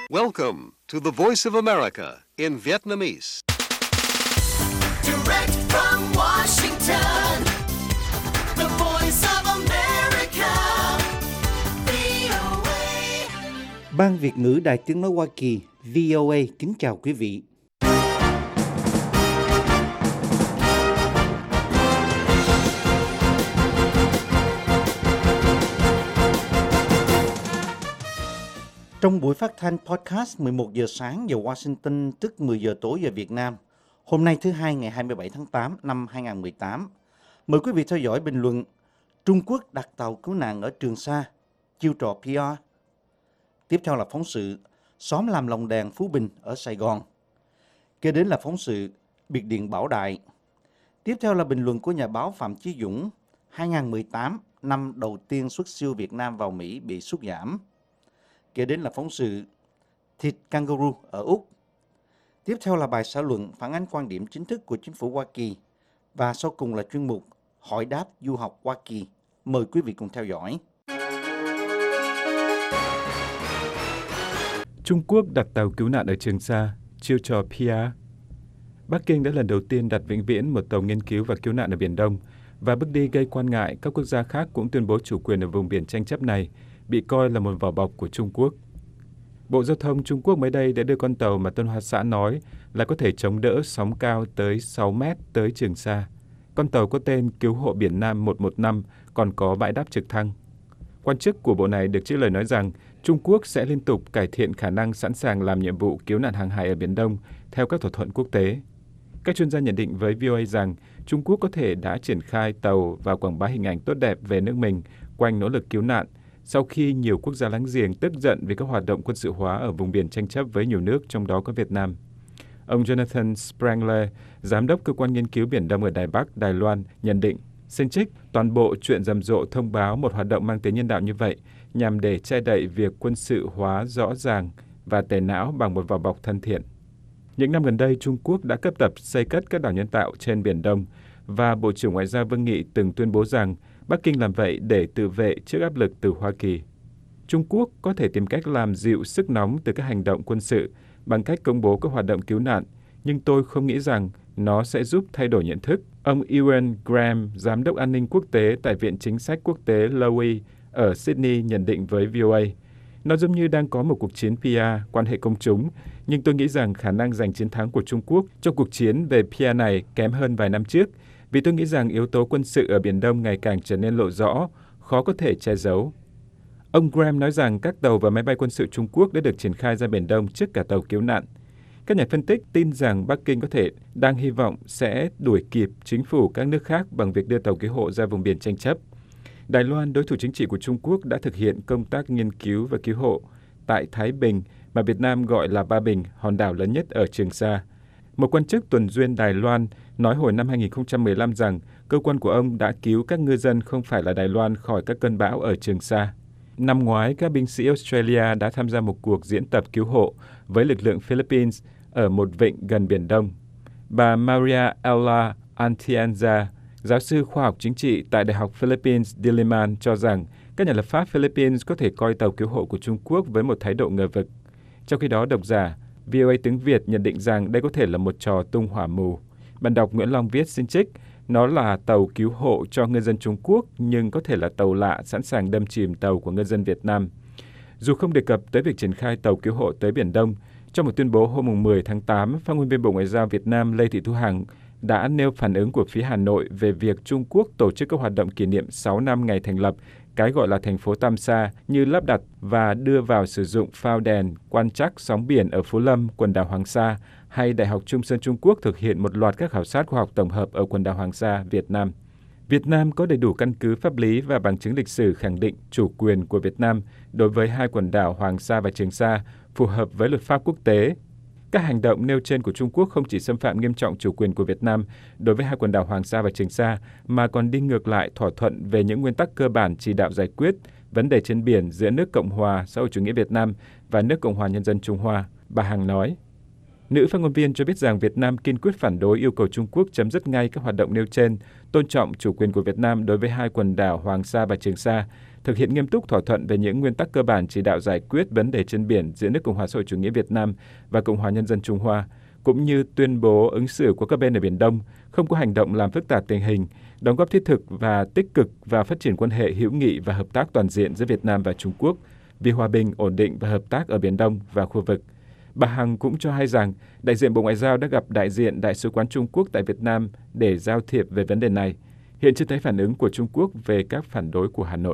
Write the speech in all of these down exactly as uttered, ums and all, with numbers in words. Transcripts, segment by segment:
Welcome to the Voice of America in Vietnamese. Direct from Washington, the Voice of America, vê o a. Ban Việt ngữ Đài Tiếng nói Hoa Kỳ vê o a kính chào quý vị. Trong buổi phát thanh podcast mười một giờ sáng giờ Washington, tức mười giờ tối giờ Việt Nam, hôm nay thứ Hai ngày hai mươi bảy tháng tám năm hai nghìn không trăm mười tám, mời quý vị theo dõi bình luận Trung Quốc đặt tàu cứu nạn ở Trường Sa, chiêu trò pê rờ. Tiếp theo là phóng sự xóm làm lồng đèn Phú Bình ở Sài Gòn. Kế đến là phóng sự biệt điện Bảo Đại. Tiếp theo là bình luận của nhà báo Phạm Chí Dũng, hai nghìn không trăm mười tám, năm đầu tiên xuất siêu Việt Nam vào Mỹ bị sút giảm. Kế đến là phóng sự thịt kangaroo ở Úc. Tiếp theo là bài xã luận phản ánh quan điểm chính thức của chính phủ Hoa Kỳ. Và sau cùng là chuyên mục hỏi đáp du học Hoa Kỳ. Mời quý vị cùng theo dõi. Trung Quốc đặt tàu cứu nạn ở Trường Sa, chiêu trò pê rờ. Bắc Kinh đã lần đầu tiên đặt vĩnh viễn một tàu nghiên cứu và cứu nạn ở Biển Đông, và bước đi gây quan ngại các quốc gia khác cũng tuyên bố chủ quyền ở vùng biển tranh chấp này, bị coi là một vỏ bọc của Trung Quốc. Bộ Giao thông Trung Quốc mới đây đã đưa con tàu mà Tân Hoa Xã nói là có thể chống đỡ sóng cao tới sáu mét tới Trường Sa. Con tàu có tên Cứu hộ Biển Nam một một năm, còn có bãi đáp trực thăng. Quan chức của bộ này được trích lời nói rằng Trung Quốc sẽ liên tục cải thiện khả năng sẵn sàng làm nhiệm vụ cứu nạn hàng hải ở Biển Đông theo các thỏa thuận quốc tế. Các chuyên gia nhận định với vê o a rằng Trung Quốc có thể đã triển khai tàu và quảng bá hình ảnh tốt đẹp về nước mình quanh nỗ lực cứu nạn, sau khi nhiều quốc gia láng giềng tức giận vì các hoạt động quân sự hóa ở vùng biển tranh chấp với nhiều nước, trong đó có Việt Nam. Ông Jonathan Sprangler, giám đốc cơ quan nghiên cứu Biển Đông ở Đài Bắc, Đài Loan, nhận định, xin trích, toàn bộ chuyện rầm rộ thông báo một hoạt động mang tính nhân đạo như vậy nhằm để che đậy việc quân sự hóa rõ ràng và tẩy não bằng một vỏ bọc thân thiện. Những năm gần đây, Trung Quốc đã cấp tập xây cất các đảo nhân tạo trên Biển Đông, và Bộ trưởng Ngoại giao Vương Nghị từng tuyên bố rằng Bắc Kinh làm vậy để tự vệ trước áp lực từ Hoa Kỳ. Trung Quốc có thể tìm cách làm dịu sức nóng từ các hành động quân sự bằng cách công bố các hoạt động cứu nạn, nhưng tôi không nghĩ rằng nó sẽ giúp thay đổi nhận thức. Ông Ewan Graham, giám đốc an ninh quốc tế tại Viện Chính sách Quốc tế Lowy ở Sydney nhận định với vê o a, nó giống như đang có một cuộc chiến pê rờ, quan hệ công chúng, nhưng tôi nghĩ rằng khả năng giành chiến thắng của Trung Quốc trong cuộc chiến về pê rờ này kém hơn vài năm trước, vì tôi nghĩ rằng yếu tố quân sự ở Biển Đông ngày càng trở nên lộ rõ, khó có thể che giấu. Ông Graham nói rằng các tàu và máy bay quân sự Trung Quốc đã được triển khai ra Biển Đông trước cả tàu cứu nạn. Các nhà phân tích tin rằng Bắc Kinh có thể đang hy vọng sẽ đuổi kịp chính phủ các nước khác bằng việc đưa tàu cứu hộ ra vùng biển tranh chấp. Đài Loan, đối thủ chính trị của Trung Quốc, đã thực hiện công tác nghiên cứu và cứu hộ tại Thái Bình, mà Việt Nam gọi là Ba Bình, hòn đảo lớn nhất ở Trường Sa. Một quan chức tuần duyên Đài Loan nói hồi năm hai nghìn không trăm mười lăm rằng cơ quan của ông đã cứu các ngư dân không phải là Đài Loan khỏi các cơn bão ở Trường Sa. Năm ngoái, các binh sĩ Australia đã tham gia một cuộc diễn tập cứu hộ với lực lượng Philippines ở một vịnh gần Biển Đông. Bà Maria Ella Atienza, giáo sư khoa học chính trị tại Đại học Philippines Diliman, cho rằng các nhà lập pháp Philippines có thể coi tàu cứu hộ của Trung Quốc với một thái độ ngờ vực. Trong khi đó, độc giả vê o a tiếng Việt nhận định rằng đây có thể là một trò tung hỏa mù. Bạn đọc Nguyễn Long viết xin trích, nó là tàu cứu hộ cho ngư dân Trung Quốc, nhưng có thể là tàu lạ sẵn sàng đâm chìm tàu của ngư dân Việt Nam. Dù không đề cập tới việc triển khai tàu cứu hộ tới Biển Đông, trong một tuyên bố hôm mười tháng tám, phát ngôn viên Bộ Ngoại giao Việt Nam Lê Thị Thu Hằng đã nêu phản ứng của phía Hà Nội về việc Trung Quốc tổ chức các hoạt động kỷ niệm sáu năm ngày thành lập cái gọi là thành phố Tam Sa, như lắp đặt và đưa vào sử dụng phao đèn quan trắc sóng biển ở Phú Lâm, quần đảo Hoàng Sa, hay Đại học Trung Sơn Trung Quốc thực hiện một loạt các khảo sát khoa học tổng hợp ở quần đảo Hoàng Sa, Việt Nam. Việt Nam có đầy đủ căn cứ pháp lý và bằng chứng lịch sử khẳng định chủ quyền của Việt Nam đối với hai quần đảo Hoàng Sa và Trường Sa, phù hợp với luật pháp quốc tế. Các hành động nêu trên của Trung Quốc không chỉ xâm phạm nghiêm trọng chủ quyền của Việt Nam đối với hai quần đảo Hoàng Sa và Trường Sa, mà còn đi ngược lại thỏa thuận về những nguyên tắc cơ bản chỉ đạo giải quyết vấn đề trên biển giữa nước Cộng hòa xã hội chủ nghĩa Việt Nam và nước Cộng hòa Nhân dân Trung Hoa, bà Hằng nói. Nữ phát ngôn viên cho biết rằng Việt Nam kiên quyết phản đối yêu cầu Trung Quốc chấm dứt ngay các hoạt động nêu trên, tôn trọng chủ quyền của Việt Nam đối với hai quần đảo Hoàng Sa và Trường Sa, thực hiện nghiêm túc thỏa thuận về những nguyên tắc cơ bản chỉ đạo giải quyết vấn đề trên biển giữa nước Cộng hòa xã hội chủ nghĩa Việt Nam và Cộng hòa Nhân dân Trung Hoa, cũng như tuyên bố ứng xử của các bên ở Biển Đông, không có hành động làm phức tạp tình hình, đóng góp thiết thực và tích cực vào phát triển quan hệ hữu nghị và hợp tác toàn diện giữa Việt Nam và Trung Quốc vì hòa bình, ổn định và hợp tác ở Biển Đông và khu vực. Bà Hằng cũng cho hay rằng đại diện Bộ Ngoại giao đã gặp đại diện Đại sứ quán Trung Quốc tại Việt Nam để giao thiệp về vấn đề này. Hiện chưa thấy phản ứng của Trung Quốc về các phản đối của Hà Nội.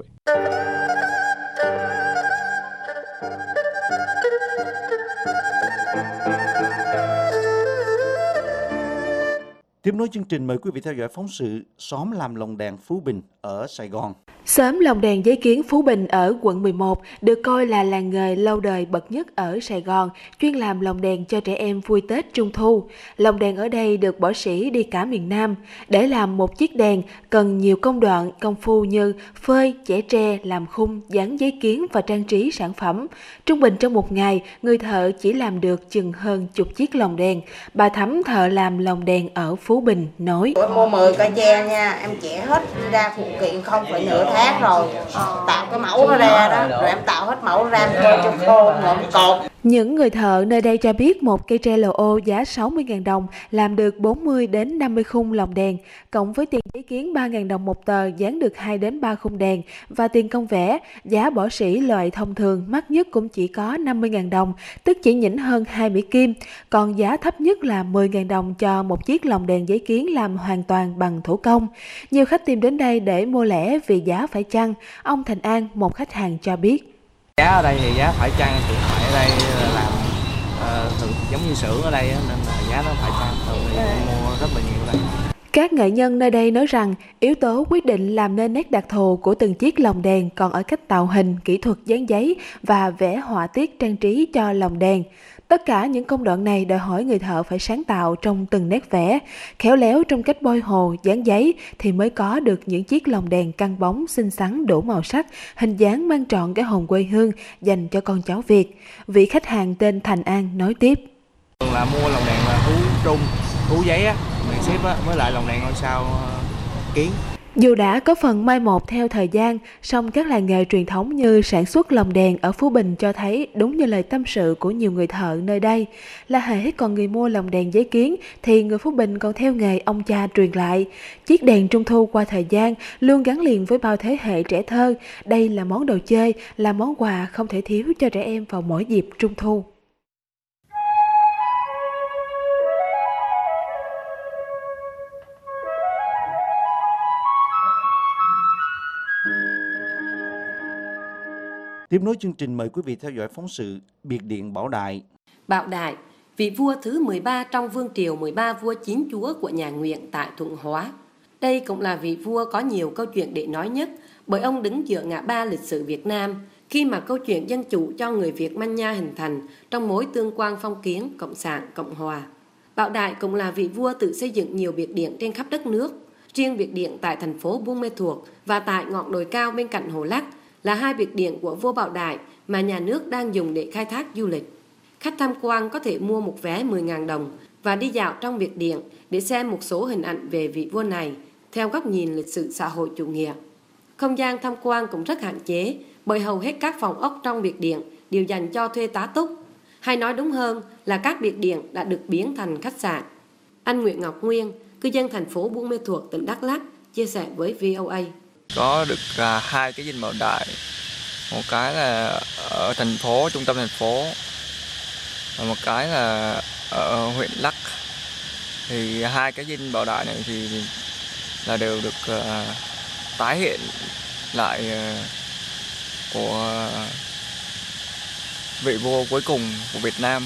Tiếp nối chương trình, mời quý vị theo dõi phóng sự Xóm làm lồng đèn Phú Bình ở Sài Gòn. Xóm lồng đèn giấy kiến Phú Bình ở quận mười một được coi là làng nghề lâu đời bậc nhất ở Sài Gòn, chuyên làm lồng đèn cho trẻ em vui Tết Trung Thu. Lồng đèn ở đây được bỏ sỉ đi cả miền Nam. Để làm một chiếc đèn cần nhiều công đoạn, công phu như phơi, chẻ tre, làm khung, dán giấy kiến và trang trí sản phẩm. Trung bình trong một ngày, người thợ chỉ làm được chừng hơn chục chiếc lồng đèn. Bà Thắm, thợ làm lồng đèn ở Phú Bình, nói: Em mua mười cây tre nha, em chẻ hết ra phụ kiện không phải nửa tháng rồi, tạo cái mẫu nó ra đó, rồi em tạo hết mẫu ra cho cho khô, ngộm cột. Những người thợ nơi đây cho biết một cây tre lồ ô giá sáu mươi nghìn đồng làm được bốn mươi đến năm mươi khung lồng đèn, cộng với tiền giấy kiến ba nghìn đồng một tờ dán được hai đến ba khung đèn và tiền công vẽ, giá bỏ sỉ loại thông thường mắc nhất cũng chỉ có năm mươi nghìn đồng, tức chỉ nhỉnh hơn hai Mỹ Kim, còn giá thấp nhất là mười nghìn đồng cho một chiếc lồng đèn giấy kiến làm hoàn toàn bằng thủ công. Nhiều khách tìm đến đây để mua lẻ vì giá phải chăng. Ông Thành An, một khách hàng cho biết. Giá ở đây thì giá phải chăng, thì phải ở đây làm uh, thường giống như xưởng ở đây nên là giá nó phải chăng, thường thì mua rất là nhiều đây. Các nghệ nhân nơi đây nói rằng yếu tố quyết định làm nên nét đặc thù của từng chiếc lồng đèn còn ở cách tạo hình, kỹ thuật dán giấy và vẽ họa tiết trang trí cho lồng đèn. Tất cả những công đoạn này đòi hỏi người thợ phải sáng tạo trong từng nét vẽ, khéo léo trong cách bôi hồ, dán giấy thì mới có được những chiếc lồng đèn căng bóng, xinh xắn, đủ màu sắc, hình dáng mang trọn cái hồn quê hương dành cho con cháu Việt. Vị khách hàng tên Thành An nói tiếp. Thường là mua lồng đèn là hú trung, hú giấy á, đèn xếp á, với lại lồng đèn ngôi sao uh, kiến. Dù đã có phần mai một theo thời gian, song các làng nghề truyền thống như sản xuất lồng đèn ở Phú Bình cho thấy đúng như lời tâm sự của nhiều người thợ nơi đây, là hễ còn người mua lồng đèn giấy kiến thì người Phú Bình còn theo nghề ông cha truyền lại. Chiếc đèn Trung Thu qua thời gian luôn gắn liền với bao thế hệ trẻ thơ. Đây là món đồ chơi, là món quà không thể thiếu cho trẻ em vào mỗi dịp Trung Thu. Tiếp nối chương trình, mời quý vị theo dõi phóng sự Biệt điện Bảo Đại. Bảo Đại, vị vua thứ mười ba trong vương triều mười ba vua chín chúa của nhà Nguyễn tại Thuận Hóa. Đây cũng là vị vua có nhiều câu chuyện để nói nhất, bởi ông đứng giữa ngã ba lịch sử Việt Nam khi mà câu chuyện dân chủ cho người Việt manh nha hình thành trong mối tương quan phong kiến Cộng sản Cộng hòa. Bảo Đại cũng là vị vua tự xây dựng nhiều biệt điện trên khắp đất nước. Riêng biệt điện tại thành phố Buôn Mê Thuột và tại ngọn đồi cao bên cạnh Hồ Lắc là hai biệt điện của vua Bảo Đại mà nhà nước đang dùng để khai thác du lịch. Khách tham quan có thể mua một vé mười nghìn đồng và đi dạo trong biệt điện để xem một số hình ảnh về vị vua này theo góc nhìn lịch sử xã hội chủ nghĩa. Không gian tham quan cũng rất hạn chế bởi hầu hết các phòng ốc trong biệt điện đều dành cho thuê tá túc, hay nói đúng hơn là các biệt điện đã được biến thành khách sạn. Anh Nguyễn Ngọc Nguyên, cư dân thành phố Buôn Mê Thuột, tỉnh Đắk Lắk, chia sẻ với vê o a. Có được uh, hai cái dinh Bảo Đại, một cái là ở thành phố, trung tâm thành phố, và một cái là ở huyện Lắk. Thì hai cái dinh Bảo Đại này thì là đều được uh, tái hiện lại uh, của vị vua cuối cùng của Việt Nam.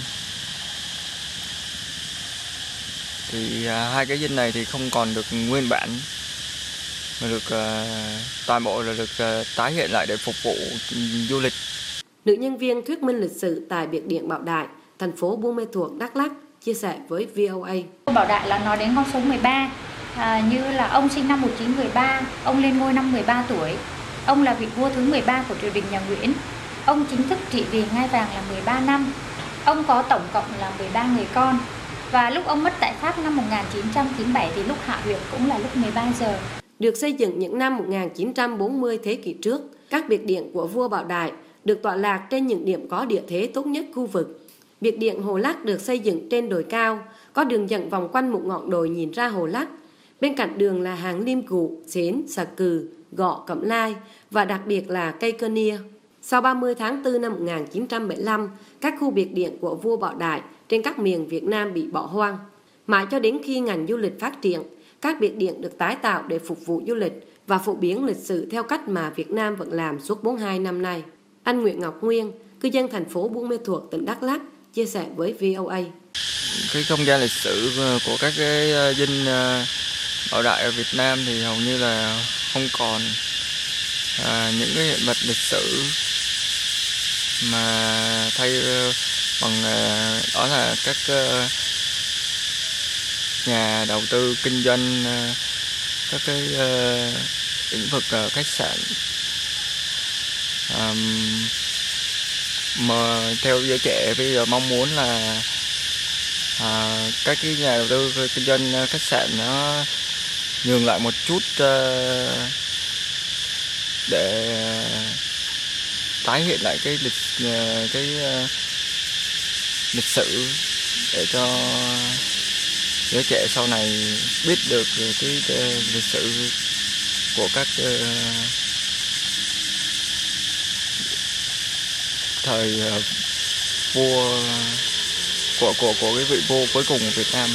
Thì uh, hai cái dinh này thì không còn được nguyên bản, mà được uh, toàn bộ là được uh, tái hiện lại để phục vụ du lịch. Nữ nhân viên thuyết minh lịch sử tại biệt điện Bảo Đại, thành phố Buôn Mê Thuột, Đắk Lắk, chia sẻ với vê o a. Bảo Đại là nói đến con số mười ba, à, như là ông sinh năm một nghìn chín trăm mười ba, ông lên ngôi năm mười ba tuổi. Ông là vị vua thứ mười ba của triều đình nhà Nguyễn. Ông chính thức trị vì ngai vàng là mười ba năm. Ông có tổng cộng là mười ba người con. Và lúc ông mất tại Pháp năm một nghìn chín trăm chín mươi bảy thì lúc hạ huyệt cũng là lúc mười ba giờ. Được xây dựng những năm một nghìn chín trăm bốn mươi thế kỷ trước, Các biệt điện của vua Bảo Đại được tọa lạc trên những điểm có địa thế tốt nhất khu vực. Biệt điện Hồ Lắc được xây dựng trên đồi cao, có đường dẫn vòng quanh một ngọn đồi nhìn ra Hồ Lắc. Bên cạnh đường là hàng liêm cụ, xến, xà cừ, gọ, cẩm lai và đặc biệt là cây cơ nia. Sau ba mươi tháng tư năm một nghìn chín trăm bảy mươi lăm, các khu biệt điện của vua Bảo Đại trên các miền Việt Nam bị bỏ hoang. Mãi cho đến khi ngành du lịch phát triển, các biệt điện được tái tạo để phục vụ du lịch và phổ biến lịch sử theo cách mà Việt Nam vẫn làm suốt bốn mươi hai năm nay. Anh Nguyễn Ngọc Nguyên, cư dân thành phố Buôn Mê Thuột, tỉnh Đắk Lắk, chia sẻ với vê o a. Cái không gian lịch sử của các cái dinh Bảo Đại ở Việt Nam thì hầu như là không còn à, những cái hiện vật lịch sử, mà thay bằng đó là các nhà đầu tư kinh doanh các cái lĩnh vực khách sạn. À, mà theo giới trẻ bây giờ mong muốn là à, các cái nhà đầu tư kinh doanh khách sạn nó nhường lại một chút uh, để tái hiện lại cái lịch uh, cái uh, lịch sử để cho giới trẻ sau này biết được cái, cái lịch sử của các uh, thời uh, vua của của của cái vị vua cuối cùng của Việt Nam.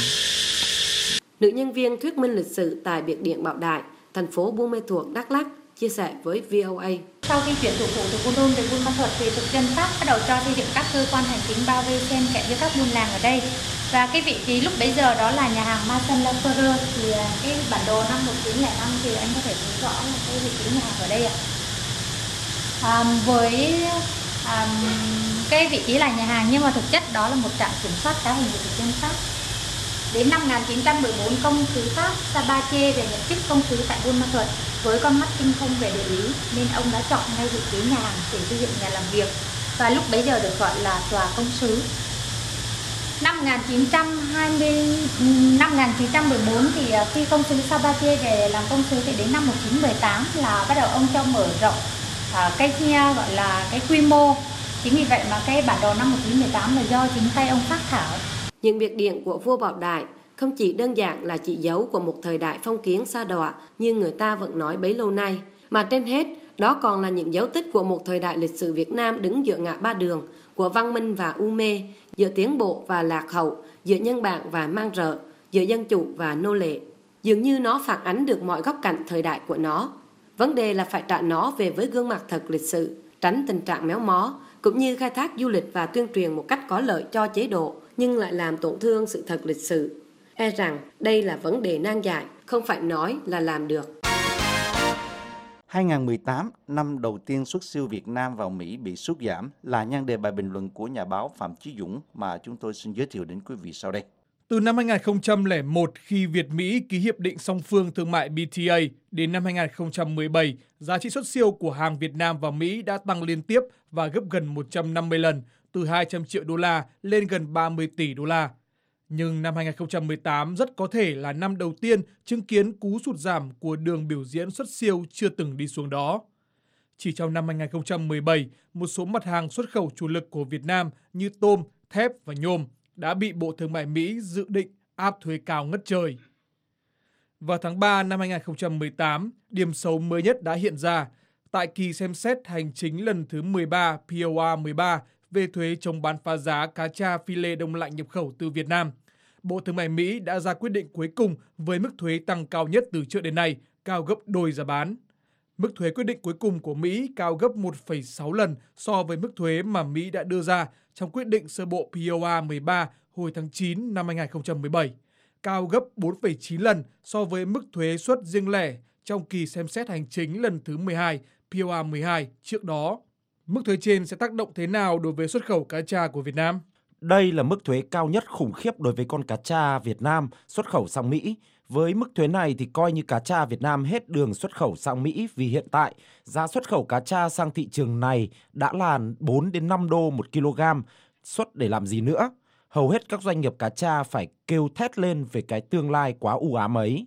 Nữ nhân viên thuyết minh lịch sử tại biệt điện Bảo Đại, thành phố Buôn Mê Thuột, Đắk Lắk, chia sẻ với vê o a. Sau khi chuyển thủ phủ từ Buôn Đôn về Buôn Ma Thuột thì thực dân Pháp bắt đầu cho xây dựng các cơ quan hành chính bao vây xen kẽ với các buôn làng ở đây. Và cái vị trí lúc bấy giờ đó là nhà hàng Marcel Lafleur. Thì cái bản đồ năm một nghìn chín trăm lẻ năm thì anh có thể thấy rõ là cái vị trí nhà hàng ở đây ạ. À, với à, cái vị trí là nhà hàng nhưng mà thực chất đó là một trạm kiểm soát trá hình của thực dân Pháp. Đến năm một nghìn chín trăm mười bốn, công sứ Pháp Sabache về nhận chức công sứ tại Buôn Ma Thuột với con mắt tinh thông về địa lý, nên ông đã chọn ngay vị trí nhà hàng để xây dựng nhà làm việc, và lúc bấy giờ được gọi là tòa công sứ. Năm một nghìn chín trăm hai mươi, năm một nghìn chín trăm mười bốn thì khi công sứ Sabache về làm công sứ thì đến năm một nghìn chín trăm mười tám là bắt đầu ông cho mở rộng à, cái gọi là cái quy mô. Chính vì vậy mà cái bản đồ năm một nghìn chín trăm mười tám là do chính tay ông phác thảo. Những biệt điện của vua Bảo Đại không chỉ đơn giản là chỉ dấu của một thời đại phong kiến sa đọa như người ta vẫn nói bấy lâu nay, mà trên hết đó còn là những dấu tích của một thời đại lịch sử Việt Nam đứng giữa ngã ba đường của văn minh và u mê, giữa tiến bộ và lạc hậu, giữa nhân bản và mang rợ, giữa dân chủ và nô lệ. Dường như nó phản ánh được mọi góc cạnh thời đại của nó. Vấn đề là phải trả nó về với gương mặt thật lịch sử, tránh tình trạng méo mó, cũng như khai thác du lịch và tuyên truyền một cách có lợi cho chế độ, nhưng lại làm tổn thương sự thật lịch sử. E rằng đây là vấn đề nan giải, không phải nói là làm được. hai không một tám, năm đầu tiên xuất siêu Việt Nam vào Mỹ bị sút giảm, là nhan đề bài bình luận của nhà báo Phạm Chí Dũng mà chúng tôi xin giới thiệu đến quý vị sau đây. Từ năm hai không không một, khi Việt-Mỹ ký hiệp định song phương thương mại B T A, đến năm hai không một bảy, giá trị xuất siêu của hàng Việt Nam vào Mỹ đã tăng liên tiếp và gấp gần một trăm năm mươi lần, từ hai trăm triệu đô la lên gần ba mươi tỷ đô la. Nhưng năm hai không một tám rất có thể là năm đầu tiên chứng kiến cú sụt giảm của đường biểu diễn xuất siêu chưa từng đi xuống đó. Chỉ trong năm hai không một bảy, một số mặt hàng xuất khẩu chủ lực của Việt Nam như tôm, thép và nhôm đã bị Bộ Thương mại Mỹ dự định áp thuế cao ngất trời. Vào tháng ba năm hai không một tám, điểm xấu mới nhất đã hiện ra tại kỳ xem xét hành chính lần thứ mười ba P O R mười ba về thuế chống bán phá giá cá tra phi lê đông lạnh nhập khẩu từ Việt Nam. Bộ Thương mại Mỹ đã ra quyết định cuối cùng với mức thuế tăng cao nhất từ trước đến nay, cao gấp đôi giá bán. Mức thuế quyết định cuối cùng của Mỹ cao gấp một phẩy sáu lần so với mức thuế mà Mỹ đã đưa ra trong quyết định sơ bộ P O R mười ba hồi tháng chín năm hai không một bảy, cao gấp bốn phẩy chín lần so với mức thuế suất riêng lẻ trong kỳ xem xét hành chính lần thứ mười hai P O R mười hai trước đó. Mức thuế trên sẽ tác động thế nào đối với xuất khẩu cá tra của Việt Nam? Đây là mức thuế cao nhất khủng khiếp đối với con cá tra Việt Nam xuất khẩu sang Mỹ. Với mức thuế này thì coi như cá tra Việt Nam hết đường xuất khẩu sang Mỹ, vì hiện tại giá xuất khẩu cá tra sang thị trường này đã là bốn đến năm đô một kg. Xuất để làm gì nữa? Hầu hết các doanh nghiệp cá tra phải kêu thét lên về cái tương lai quá u ám ấy.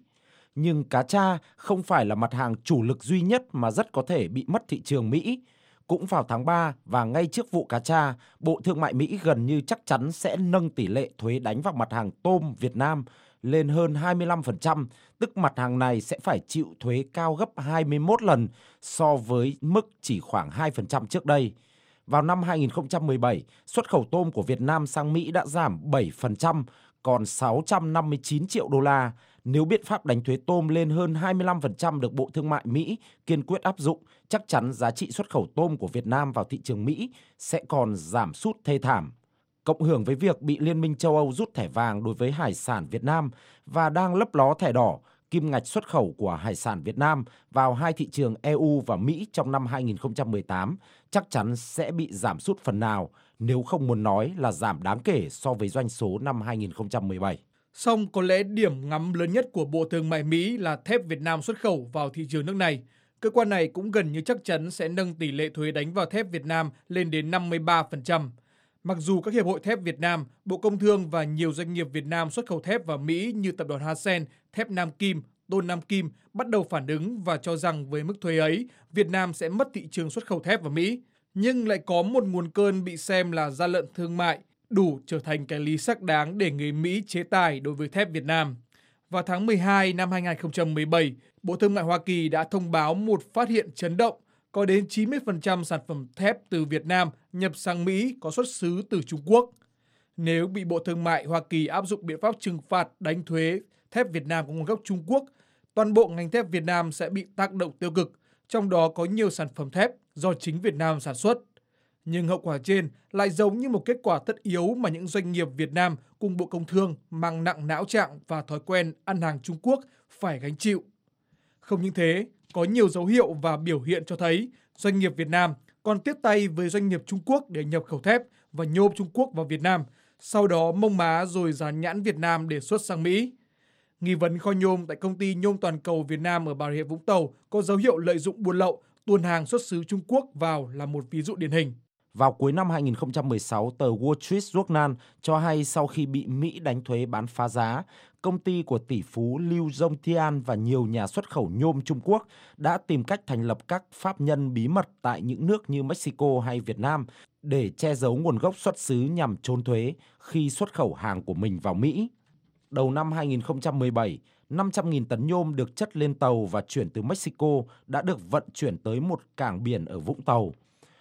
Nhưng cá tra không phải là mặt hàng chủ lực duy nhất mà rất có thể bị mất thị trường Mỹ. Cũng vào tháng ba và ngay trước vụ cá tra, Bộ Thương mại Mỹ gần như chắc chắn sẽ nâng tỷ lệ thuế đánh vào mặt hàng tôm Việt Nam lên hơn hai mươi lăm phần trăm, tức mặt hàng này sẽ phải chịu thuế cao gấp hai mươi mốt lần so với mức chỉ khoảng hai phần trăm trước đây. Vào năm hai nghìn không trăm mười bảy, xuất khẩu tôm của Việt Nam sang Mỹ đã giảm bảy phần trăm, còn sáu trăm năm mươi chín triệu đô la. Nếu biện pháp đánh thuế tôm lên hơn hai mươi lăm phần trăm được Bộ Thương mại Mỹ kiên quyết áp dụng, chắc chắn giá trị xuất khẩu tôm của Việt Nam vào thị trường Mỹ sẽ còn giảm sút thê thảm. Cộng hưởng với việc bị Liên minh châu Âu rút thẻ vàng đối với hải sản Việt Nam và đang lấp ló thẻ đỏ, kim ngạch xuất khẩu của hải sản Việt Nam vào hai thị trường e u và Mỹ trong năm hai nghìn không trăm mười tám chắc chắn sẽ bị giảm sút phần nào, nếu không muốn nói là giảm đáng kể so với doanh số năm hai nghìn không trăm mười bảy. Song có lẽ điểm ngắm lớn nhất của Bộ Thương mại Mỹ là thép Việt Nam xuất khẩu vào thị trường nước này. Cơ quan này cũng gần như chắc chắn sẽ nâng tỷ lệ thuế đánh vào thép Việt Nam lên đến năm mươi ba phần trăm. Mặc dù các hiệp hội thép Việt Nam, Bộ Công Thương và nhiều doanh nghiệp Việt Nam xuất khẩu thép vào Mỹ như tập đoàn Hasen, thép Nam Kim, Tôn Nam Kim bắt đầu phản ứng và cho rằng với mức thuế ấy, Việt Nam sẽ mất thị trường xuất khẩu thép vào Mỹ. Nhưng lại có một nguồn cơn bị xem là gian lận thương mại, đủ trở thành cái lý xác đáng để người Mỹ chế tài đối với thép Việt Nam. Vào tháng mười hai năm hai nghìn không trăm mười bảy, Bộ Thương mại Hoa Kỳ đã thông báo một phát hiện chấn động. Có đến chín mươi phần trăm sản phẩm thép từ Việt Nam nhập sang Mỹ có xuất xứ từ Trung Quốc. Nếu bị Bộ Thương mại Hoa Kỳ áp dụng biện pháp trừng phạt đánh thuế thép Việt Nam có nguồn gốc Trung Quốc, toàn bộ ngành thép Việt Nam sẽ bị tác động tiêu cực, trong đó có nhiều sản phẩm thép do chính Việt Nam sản xuất. Nhưng hậu quả trên lại giống như một kết quả tất yếu mà những doanh nghiệp Việt Nam cùng Bộ Công Thương mang nặng não trạng và thói quen ăn hàng Trung Quốc phải gánh chịu. Không những thế, có nhiều dấu hiệu và biểu hiện cho thấy doanh nghiệp Việt Nam còn tiếp tay với doanh nghiệp Trung Quốc để nhập khẩu thép và nhôm Trung Quốc vào Việt Nam, sau đó mông má rồi dán nhãn Việt Nam để xuất sang Mỹ. Nghi vấn kho nhôm tại công ty Nhôm Toàn cầu Việt Nam ở Bà Rịa Vũng Tàu có dấu hiệu lợi dụng buôn lậu, tuồn hàng xuất xứ Trung Quốc vào là một ví dụ điển hình. Vào cuối năm hai nghìn không trăm mười sáu, tờ Wall Street Journal cho hay sau khi bị Mỹ đánh thuế bán phá giá, công ty của tỷ phú Liu Zhongtian và nhiều nhà xuất khẩu nhôm Trung Quốc đã tìm cách thành lập các pháp nhân bí mật tại những nước như Mexico hay Việt Nam để che giấu nguồn gốc xuất xứ nhằm trốn thuế khi xuất khẩu hàng của mình vào Mỹ. Đầu năm hai nghìn không trăm mười bảy, năm trăm nghìn tấn nhôm được chất lên tàu và chuyển từ Mexico đã được vận chuyển tới một cảng biển ở Vũng Tàu.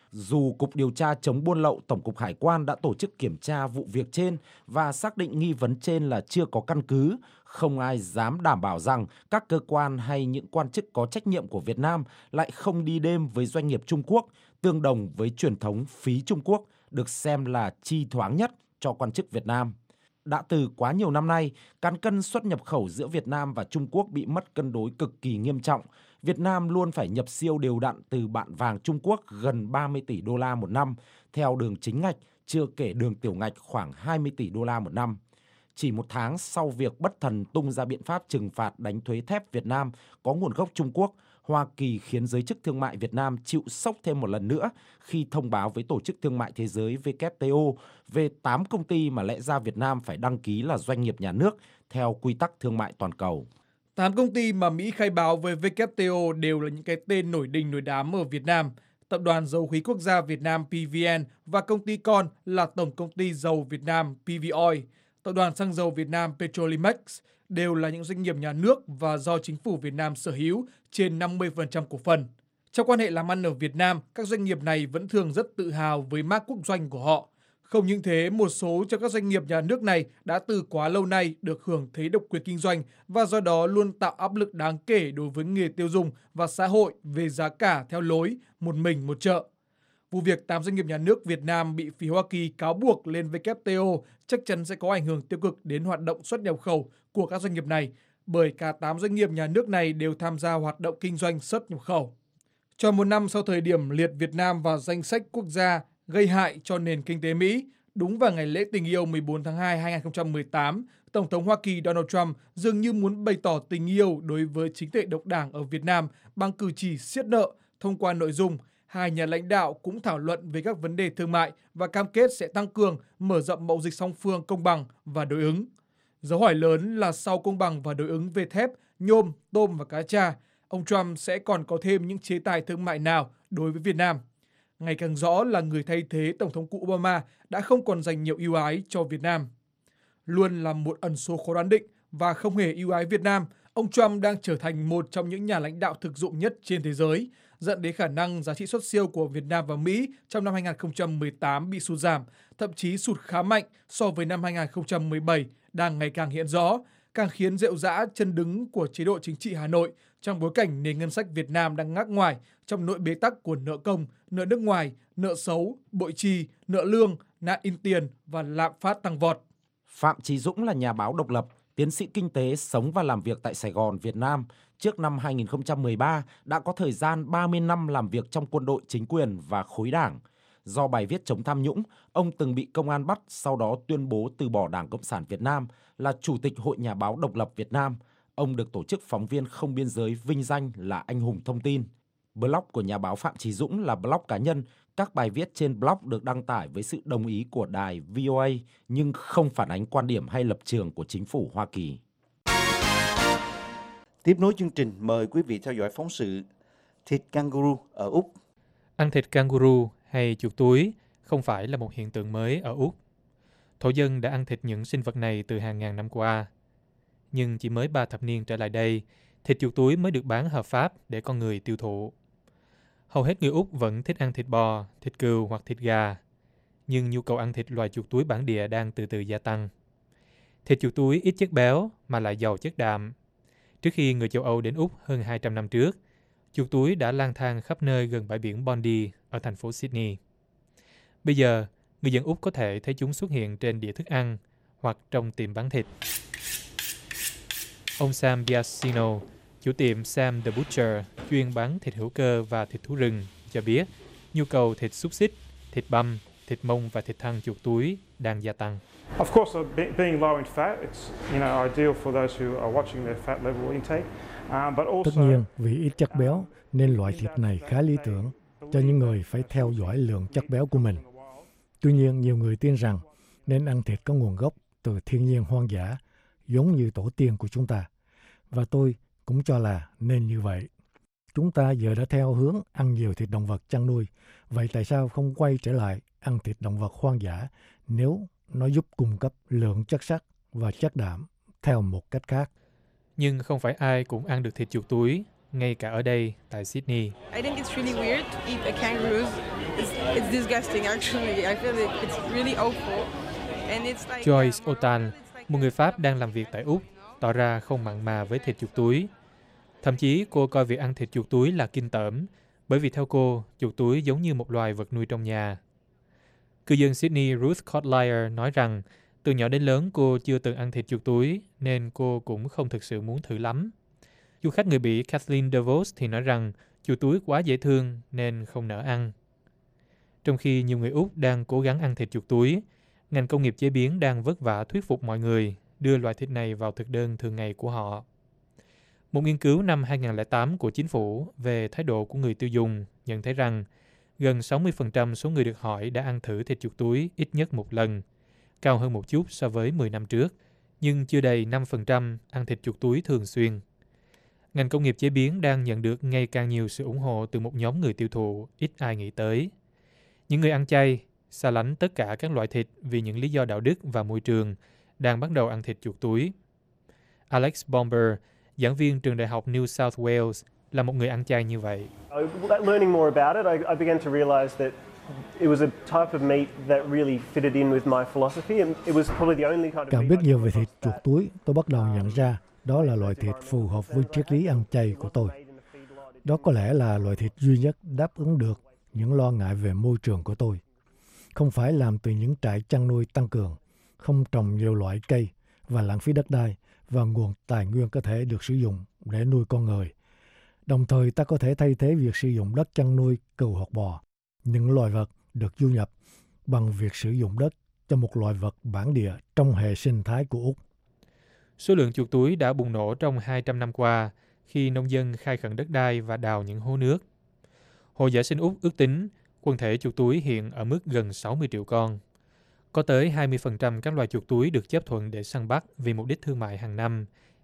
Dù Cục Điều tra chống buôn lậu Tổng cục Hải quan đã tổ chức kiểm tra vụ việc trên và xác định nghi vấn trên là chưa có căn cứ, không ai dám đảm bảo rằng các cơ quan hay những quan chức có trách nhiệm của Việt Nam lại không đi đêm với doanh nghiệp Trung Quốc, tương đồng với truyền thống phí Trung Quốc, được xem là chi thoáng nhất cho quan chức Việt Nam. Đã từ quá nhiều năm nay, cán cân xuất nhập khẩu giữa Việt Nam và Trung Quốc bị mất cân đối cực kỳ nghiêm trọng. Việt Nam luôn phải nhập siêu đều đặn từ bạn vàng Trung Quốc gần ba mươi tỷ đô la một năm, theo đường chính ngạch, chưa kể đường tiểu ngạch khoảng hai mươi tỷ đô la một năm. Chỉ một tháng sau việc bất thần tung ra biện pháp trừng phạt đánh thuế thép Việt Nam có nguồn gốc Trung Quốc, Hoa Kỳ khiến giới chức thương mại Việt Nam chịu sốc thêm một lần nữa khi thông báo với Tổ chức Thương mại Thế giới W T O về tám công ty mà lẽ ra Việt Nam phải đăng ký là doanh nghiệp nhà nước theo quy tắc thương mại toàn cầu. Tám công ty mà Mỹ khai báo với W T O đều là những cái tên nổi đình nổi đám ở Việt Nam. Tập đoàn Dầu khí Quốc gia Việt Nam P V N và công ty con là Tổng công ty Dầu Việt Nam P V Oil, Tập đoàn Xăng dầu Việt Nam Petrolimex đều là những doanh nghiệp nhà nước và do chính phủ Việt Nam sở hữu trên năm mươi phần trăm cổ phần. Trong quan hệ làm ăn ở Việt Nam, các doanh nghiệp này vẫn thường rất tự hào với mác quốc doanh của họ. Không những thế, một số trong các doanh nghiệp nhà nước này đã từ quá lâu nay được hưởng thế độc quyền kinh doanh và do đó luôn tạo áp lực đáng kể đối với người tiêu dùng và xã hội về giá cả theo lối một mình một chợ. Vụ việc tám doanh nghiệp nhà nước Việt Nam bị phía Hoa Kỳ cáo buộc lên W T O chắc chắn sẽ có ảnh hưởng tiêu cực đến hoạt động xuất nhập khẩu của các doanh nghiệp này, bởi cả tám doanh nghiệp nhà nước này đều tham gia hoạt động kinh doanh xuất nhập khẩu. Cho một năm sau thời điểm liệt Việt Nam vào danh sách quốc gia gây hại cho nền kinh tế Mỹ, đúng vào ngày lễ tình yêu mười bốn tháng hai năm hai nghìn không trăm mười tám, Tổng thống Hoa Kỳ Donald Trump dường như muốn bày tỏ tình yêu đối với chính thể độc đảng ở Việt Nam bằng cử chỉ siết nợ. Thông qua nội dung, hai nhà lãnh đạo cũng thảo luận về các vấn đề thương mại và cam kết sẽ tăng cường mở rộng mậu dịch song phương công bằng và đối ứng. Dấu hỏi lớn là sau công bằng và đối ứng về thép, nhôm, tôm và cá tra, ông Trump sẽ còn có thêm những chế tài thương mại nào đối với Việt Nam. Ngày càng rõ là người thay thế Tổng thống cũ Obama đã không còn dành nhiều ưu ái cho Việt Nam. Luôn là một ẩn số khó đoán định và không hề ưu ái Việt Nam, ông Trump đang trở thành một trong những nhà lãnh đạo thực dụng nhất trên thế giới, dẫn đến khả năng giá trị xuất siêu của Việt Nam và Mỹ trong năm hai nghìn không trăm mười tám bị sụt giảm, thậm chí sụt khá mạnh so với năm hai nghìn không trăm mười bảy đang ngày càng hiện rõ, càng khiến rệu rã chân đứng của chế độ chính trị Hà Nội trong bối cảnh nền ngân sách Việt Nam đang ngác ngoài trong nỗi bế tắc của nợ công, nợ nước ngoài, nợ xấu, bội chi, nợ lương, nạn in tiền và lạm phát tăng vọt. Phạm Chí Dũng là nhà báo độc lập, tiến sĩ kinh tế, sống và làm việc tại Sài Gòn, Việt Nam. Trước năm hai nghìn không trăm mười ba đã có thời gian ba mươi năm làm việc trong quân đội, chính quyền và khối đảng. Do bài viết chống tham nhũng, ông từng bị công an bắt, sau đó tuyên bố từ bỏ Đảng Cộng sản Việt Nam, là Chủ tịch Hội Nhà báo Độc lập Việt Nam. Ông được Tổ chức Phóng viên Không Biên giới vinh danh là anh hùng thông tin. Blog của nhà báo Phạm Chí Dũng là blog cá nhân. Các bài viết trên blog được đăng tải với sự đồng ý của đài vê o a nhưng không phản ánh quan điểm hay lập trường của chính phủ Hoa Kỳ. Tiếp nối chương trình, mời quý vị theo dõi phóng sự thịt kangaroo ở Úc. Ăn thịt kangaroo hay chuột túi không phải là một hiện tượng mới ở Úc. Thổ dân đã ăn thịt những sinh vật này từ hàng ngàn năm qua. Nhưng chỉ mới ba thập niên trở lại đây, thịt chuột túi mới được bán hợp pháp để con người tiêu thụ. Hầu hết người Úc vẫn thích ăn thịt bò, thịt cừu hoặc thịt gà. Nhưng nhu cầu ăn thịt loài chuột túi bản địa đang từ từ gia tăng. Thịt chuột túi ít chất béo mà lại giàu chất đạm. Trước khi người châu Âu đến Úc hơn hai trăm năm trước, chuột túi đã lang thang khắp nơi gần bãi biển Bondi ở thành phố Sydney. Bây giờ, người dân Úc có thể thấy chúng xuất hiện trên đĩa thức ăn hoặc trong tiệm bán thịt. Ông Sam Biasino, chủ tiệm Sam the Butcher, chuyên bán thịt hữu cơ và thịt thú rừng, cho biết nhu cầu thịt xúc xích, thịt băm, thịt mông và thịt thăn chuột túi đang gia tăng. Of course, being low in fat, it's you know ideal for those who are watching their fat level intake. Uh, but also, Tất nhiên, vì ít chất béo nên loại thịt này khá lý tưởng cho những người phải theo dõi lượng chất béo của mình. Tuy nhiên, nhiều người tin rằng nên ăn thịt có nguồn gốc từ thiên nhiên hoang dã, giống như tổ tiên của chúng ta. Và tôi cũng cho là nên như vậy. Chúng ta giờ đã theo hướng ăn nhiều thịt động vật chăn nuôi. Vậy tại sao không quay trở lại ăn thịt động vật hoang dã nếu nó giúp cung cấp lượng chất sắt và chất đạm theo một cách khác? Nhưng không phải ai cũng ăn được thịt chuột túi, ngay cả ở đây, tại Sydney. I think it's really weird to eat a kangaroo. It's, it's disgusting actually. I feel like it's really awful. And it's like Joyce Otan, một người Pháp đang làm việc tại Úc, tỏ ra không mặn mà với thịt chuột túi. Thậm chí cô coi việc ăn thịt chuột túi là kinh tởm, bởi vì theo cô, chuột túi giống như một loài vật nuôi trong nhà. Cư dân Sydney Ruth Cotlier nói rằng từ nhỏ đến lớn cô chưa từng ăn thịt chuột túi nên cô cũng không thực sự muốn thử lắm. Du khách người Bỉ Kathleen DeVos thì nói rằng chuột túi quá dễ thương nên không nỡ ăn. Trong khi nhiều người Úc đang cố gắng ăn thịt chuột túi, ngành công nghiệp chế biến đang vất vả thuyết phục mọi người đưa loại thịt này vào thực đơn thường ngày của họ. Một nghiên cứu năm hai nghìn không trăm lẻ tám của chính phủ về thái độ của người tiêu dùng nhận thấy rằng gần sáu mươi phần trăm số người được hỏi đã ăn thử thịt chuột túi ít nhất một lần, cao hơn một chút so với mười năm trước, nhưng chưa đầy năm phần trăm ăn thịt chuột túi thường xuyên. Ngành công nghiệp chế biến đang nhận được ngày càng nhiều sự ủng hộ từ một nhóm người tiêu thụ ít ai nghĩ tới. Những người ăn chay, xa lánh tất cả các loại thịt vì những lý do đạo đức và môi trường, đang bắt đầu ăn thịt chuột túi. Alex Bomber, giảng viên trường đại học New South Wales, là một người ăn chay như vậy. Learning more about it, I, I began to realize that it was a type of meat that really fitted in with my philosophy, and it was probably the only kind of Càng biết nhiều về thịt chuột túi, tôi bắt đầu nhận ra đó là loại thịt phù hợp với triết lý ăn chay của tôi. Đó có lẽ là loại thịt duy nhất đáp ứng được những lo ngại về môi trường của tôi. Không phải làm từ những trại chăn nuôi tăng cường, không trồng nhiều loại cây và lãng phí đất đai và nguồn tài nguyên có thể được sử dụng để nuôi con người. Đồng thời ta có thể thay thế việc sử dụng đất chăn nuôi cừu hoặc bò, những loài vật được du nhập, bằng việc sử dụng đất cho một loài vật bản địa trong hệ sinh thái của Úc. Số lượng chuột túi đã bùng nổ trong hai trăm năm qua khi nông dân khai khẩn đất đai và đào những hố nước. Hội Giải sinh Úc ước tính quần thể chuột túi hiện ở mức gần sáu mươi triệu con. Có tới hai mươi phần trăm các loài chuột túi được chấp thuận để săn bắt vì mục đích thương mại hàng năm,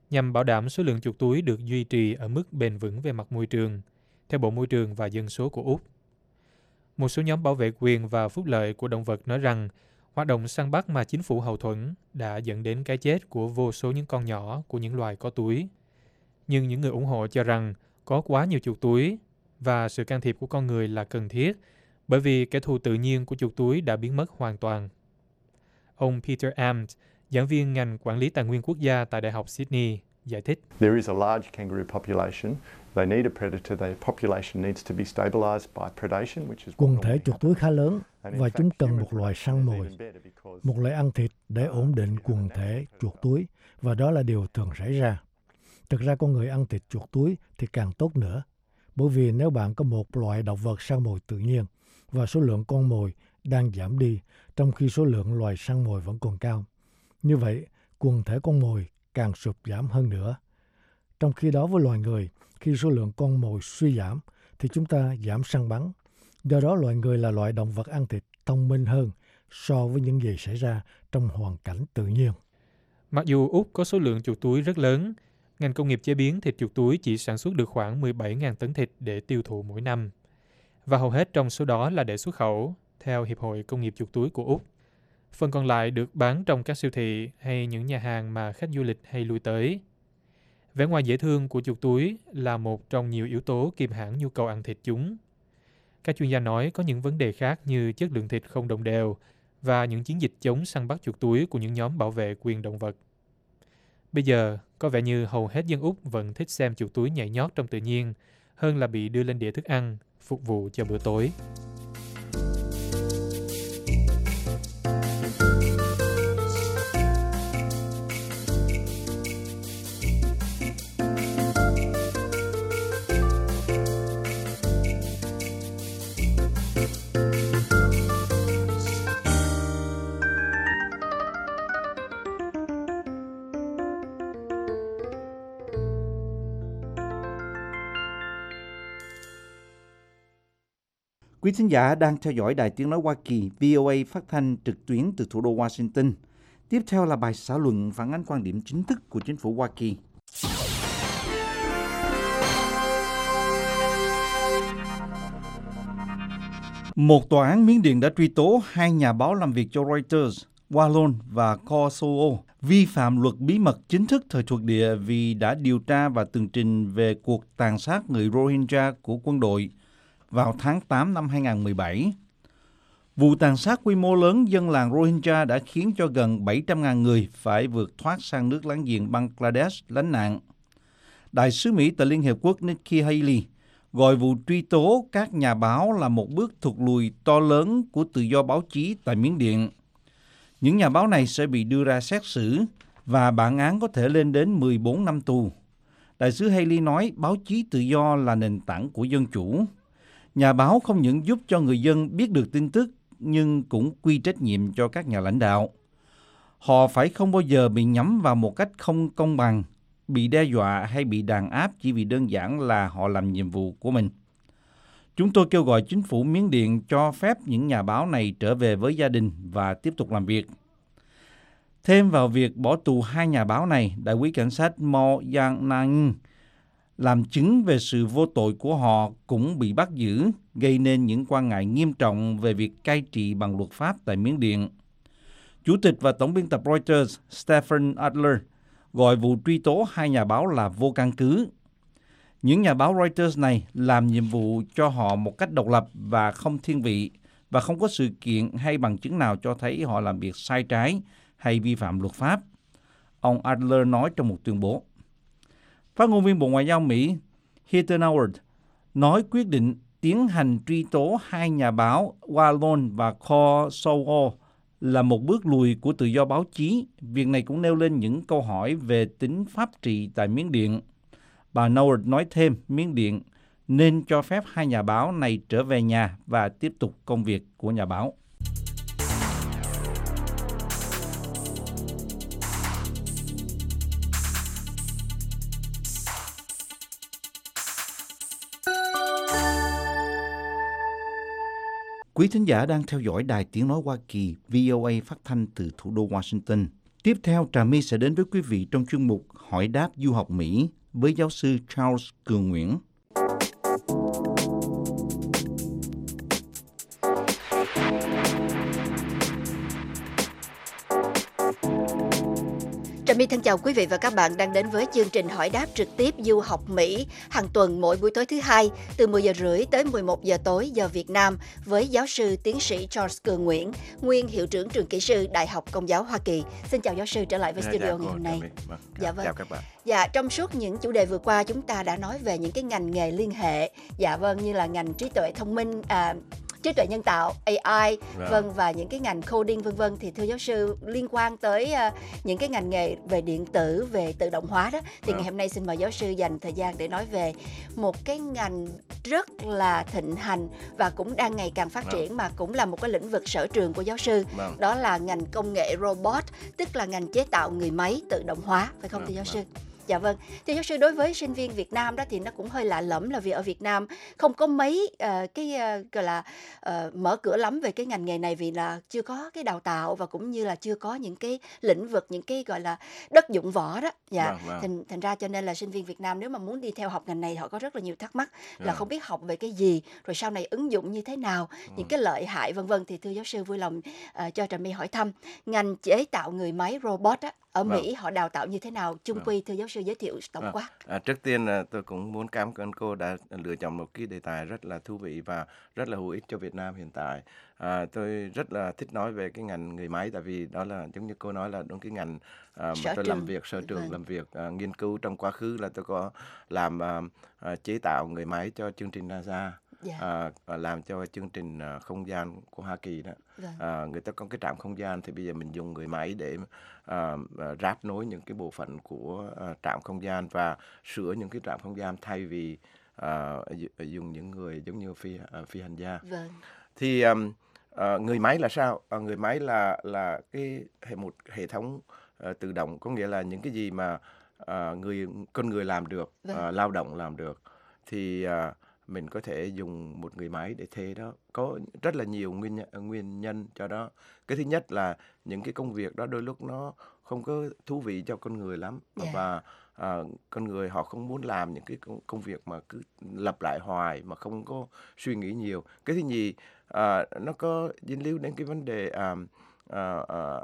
nhằm bảo đảm số lượng chuột túi được duy trì ở mức bền vững về mặt môi trường, theo Bộ Môi trường và Dân số của Úc. Một số nhóm bảo vệ quyền và phúc lợi của động vật nói rằng hoạt động săn bắt mà chính phủ hậu thuẫn đã dẫn đến cái chết của vô số những con nhỏ của những loài có túi. Nhưng những người ủng hộ cho rằng có quá nhiều chuột túi và sự can thiệp của con người là cần thiết bởi vì kẻ thù tự nhiên của chuột túi đã biến mất hoàn toàn. Ông Peter Amt, giảng viên ngành quản lý tài nguyên quốc gia tại Đại học Sydney, giải thích. There is a large kangaroo population. They need a predator. Their population needs to be stabilized by predation, which is Quần thể chuột túi khá lớn và chúng cần một loài săn mồi, một loài ăn thịt để ổn định quần thể chuột túi, và đó là điều thường xảy ra. Thực ra con người ăn thịt chuột túi thì càng tốt nữa, bởi vì nếu bạn có một loại động vật săn mồi tự nhiên và số lượng con mồi đang giảm đi, trong khi số lượng loài săn mồi vẫn còn cao, như vậy quần thể con mồi càng sụt giảm hơn nữa. Trong khi đó với loài người, khi số lượng con mồi suy giảm thì chúng ta giảm săn bắn. Do đó loài người là loại động vật ăn thịt thông minh hơn so với những gì xảy ra trong hoàn cảnh tự nhiên. Mặc dù Úc có số lượng chuột túi rất lớn, ngành công nghiệp chế biến thịt chuột túi chỉ sản xuất được khoảng mười bảy nghìn tấn thịt để tiêu thụ mỗi năm. Và hầu hết trong số đó là để xuất khẩu, theo Hiệp hội Công nghiệp chuột túi của Úc. Phần còn lại được bán trong các siêu thị hay những nhà hàng mà khách du lịch hay lui tới. Vẻ ngoài dễ thương của chuột túi là một trong nhiều yếu tố kiềm hãm nhu cầu ăn thịt chúng. Các chuyên gia nói có những vấn đề khác như chất lượng thịt không đồng đều và những chiến dịch chống săn bắt chuột túi của những nhóm bảo vệ quyền động vật. Bây giờ, có vẻ như hầu hết dân Úc vẫn thích xem chuột túi nhảy nhót trong tự nhiên hơn là bị đưa lên đĩa thức ăn, phục vụ cho bữa tối. Quý thính giả đang theo dõi Đài Tiếng Nói Hoa Kỳ vê o a phát thanh trực tuyến từ thủ đô Washington. Tiếp theo là bài xã luận phản ánh quan điểm chính thức của chính phủ Hoa Kỳ. Một tòa án Miến Điện đã truy tố hai nhà báo làm việc cho Reuters, Wallon và Kosovo vi phạm luật bí mật chính thức thời thuộc địa vì đã điều tra và tường trình về cuộc tàn sát người Rohingya của quân đội vào tháng tám năm hai nghìn không trăm mười bảy. Vụ tàn sát quy mô lớn dân làng Rohingya đã khiến cho gần bảy trăm nghìn người phải vượt thoát sang nước láng giềng Bangladesh lánh nạn. Đại sứ Mỹ tại Liên Hiệp Quốc Nikki Haley gọi vụ truy tố các nhà báo là một bước thụt lùi to lớn của tự do báo chí tại Miến Điện. Những nhà báo này sẽ bị đưa ra xét xử và bản án có thể lên đến mười bốn năm tù. Đại sứ Haley nói báo chí tự do là nền tảng của dân chủ. Nhà báo không những giúp cho người dân biết được tin tức, nhưng cũng quy trách nhiệm cho các nhà lãnh đạo. Họ phải không bao giờ bị nhắm vào một cách không công bằng, bị đe dọa hay bị đàn áp chỉ vì đơn giản là họ làm nhiệm vụ của mình. Chúng tôi kêu gọi chính phủ Miến Điện cho phép những nhà báo này trở về với gia đình và tiếp tục làm việc. Thêm vào việc bỏ tù hai nhà báo này, đại úy cảnh sát Mo Yang Nang làm chứng về sự vô tội của họ cũng bị bắt giữ, gây nên những quan ngại nghiêm trọng về việc cai trị bằng luật pháp tại Miến Điện. Chủ tịch và tổng biên tập Reuters Stephen Adler gọi vụ truy tố hai nhà báo là vô căn cứ. Những nhà báo Reuters này làm nhiệm vụ cho họ một cách độc lập và không thiên vị, và không có sự kiện hay bằng chứng nào cho thấy họ làm việc sai trái hay vi phạm luật pháp, ông Adler nói trong một tuyên bố. Phát ngôn viên Bộ Ngoại giao Mỹ Heather Nauert nói quyết định tiến hành truy tố hai nhà báo Wallon và Kosovo là một bước lùi của tự do báo chí. Việc này cũng nêu lên những câu hỏi về tính pháp trị tại Miến Điện. Bà Nauert nói thêm Miến Điện nên cho phép hai nhà báo này trở về nhà và tiếp tục công việc của nhà báo. Quý thính giả đang theo dõi Đài Tiếng Nói Hoa Kỳ vê o a phát thanh từ thủ đô Washington. Tiếp theo, Trà My sẽ đến với quý vị trong chuyên mục Hỏi đáp du học Mỹ với giáo sư Charles Cường Nguyễn. Trà My thân chào quý vị và các bạn đang đến với chương trình hỏi đáp trực tiếp du học Mỹ hàng tuần mỗi buổi tối thứ hai từ mười giờ rưỡi tới mười một giờ tối giờ Việt Nam với giáo sư tiến sĩ Charles Cường Nguyễn, nguyên hiệu trưởng trường kỹ sư Đại học Công giáo Hoa Kỳ. Xin chào giáo sư trở lại với studio ngày hôm nay. Vâng, dạ vâng. Chào các bạn. Dạ, trong suốt những chủ đề vừa qua chúng ta đã nói về những cái ngành nghề liên hệ. Dạ vâng, như là ngành trí tuệ thông minh, à, trí tuệ nhân tạo A I, Vâng. vâng, và những cái ngành coding vân vân. Thì thưa giáo sư, liên quan tới uh, những cái ngành nghề về điện tử, về tự động hóa đó, thì Vâng. ngày hôm nay xin mời giáo sư dành thời gian để nói về một cái ngành rất là thịnh hành và cũng đang ngày càng phát Vâng. triển, mà cũng là một cái lĩnh vực sở trường của giáo sư. Vâng. Đó là ngành công nghệ robot, tức là ngành chế tạo người máy tự động hóa, phải không Vâng, thưa giáo vâng. sư? Dạ vâng. Thưa giáo sư, đối với sinh viên Việt Nam đó thì nó cũng hơi lạ lẫm, là vì ở Việt Nam không có mấy uh, cái uh, gọi là uh, mở cửa lắm về cái ngành nghề này, vì là chưa có cái đào tạo và cũng như là chưa có những cái lĩnh vực, những cái gọi là đất dụng võ đó. Dạ. Vâng, vâng. Thành, thành ra cho nên là sinh viên Việt Nam nếu mà muốn đi theo học ngành này họ có rất là nhiều thắc mắc, là Vâng. không biết học về cái gì, rồi sau này ứng dụng như thế nào, những cái lợi hại vân vân. Thì thưa giáo sư vui lòng uh, cho Trà My hỏi thăm ngành chế tạo người máy robot á, ở Vâng. Mỹ họ đào tạo như thế nào chung Vâng. quy, thưa giáo sư giới thiệu tổng Vâng. quát. À, trước tiên là tôi cũng muốn cảm ơn cô đã lựa chọn một cái đề tài rất là thú vị và rất là hữu ích cho Việt Nam hiện tại. À, tôi rất là thích nói về cái ngành người máy, tại vì đó là giống như cô nói là đúng cái ngành à, mà Sở tôi làm trường. việc sở trường Vâng. làm việc à, nghiên cứu trong quá khứ là tôi có làm à, à, chế tạo người máy cho chương trình NASA. Dạ. À, à, làm cho chương trình à, không gian của Hoa Kỳ đó. Vâng. À, người ta có cái trạm không gian thì bây giờ mình dùng người máy để à, à, ráp nối những cái bộ phận của à, trạm không gian và sửa những cái trạm không gian thay vì à, d- dùng những người giống như phi à, phi hành gia. Vâng. Thì um, à, người máy là sao? À, người máy là là cái hệ một hệ thống à, tự động, có nghĩa là những cái gì mà à, người con người làm được, Vâng. à, lao động làm được thì à, mình có thể dùng một người máy để thay đó. Có rất là nhiều nguyên nhân, nguyên nhân cho đó. Cái thứ nhất là những cái công việc đó đôi lúc nó không có thú vị cho con người lắm. Dạ. Và à, con người họ không muốn làm những cái công, công việc mà cứ lặp lại hoài mà không có suy nghĩ nhiều. Cái thứ nhì, à, nó có dính líu đến cái vấn đề à, à, à,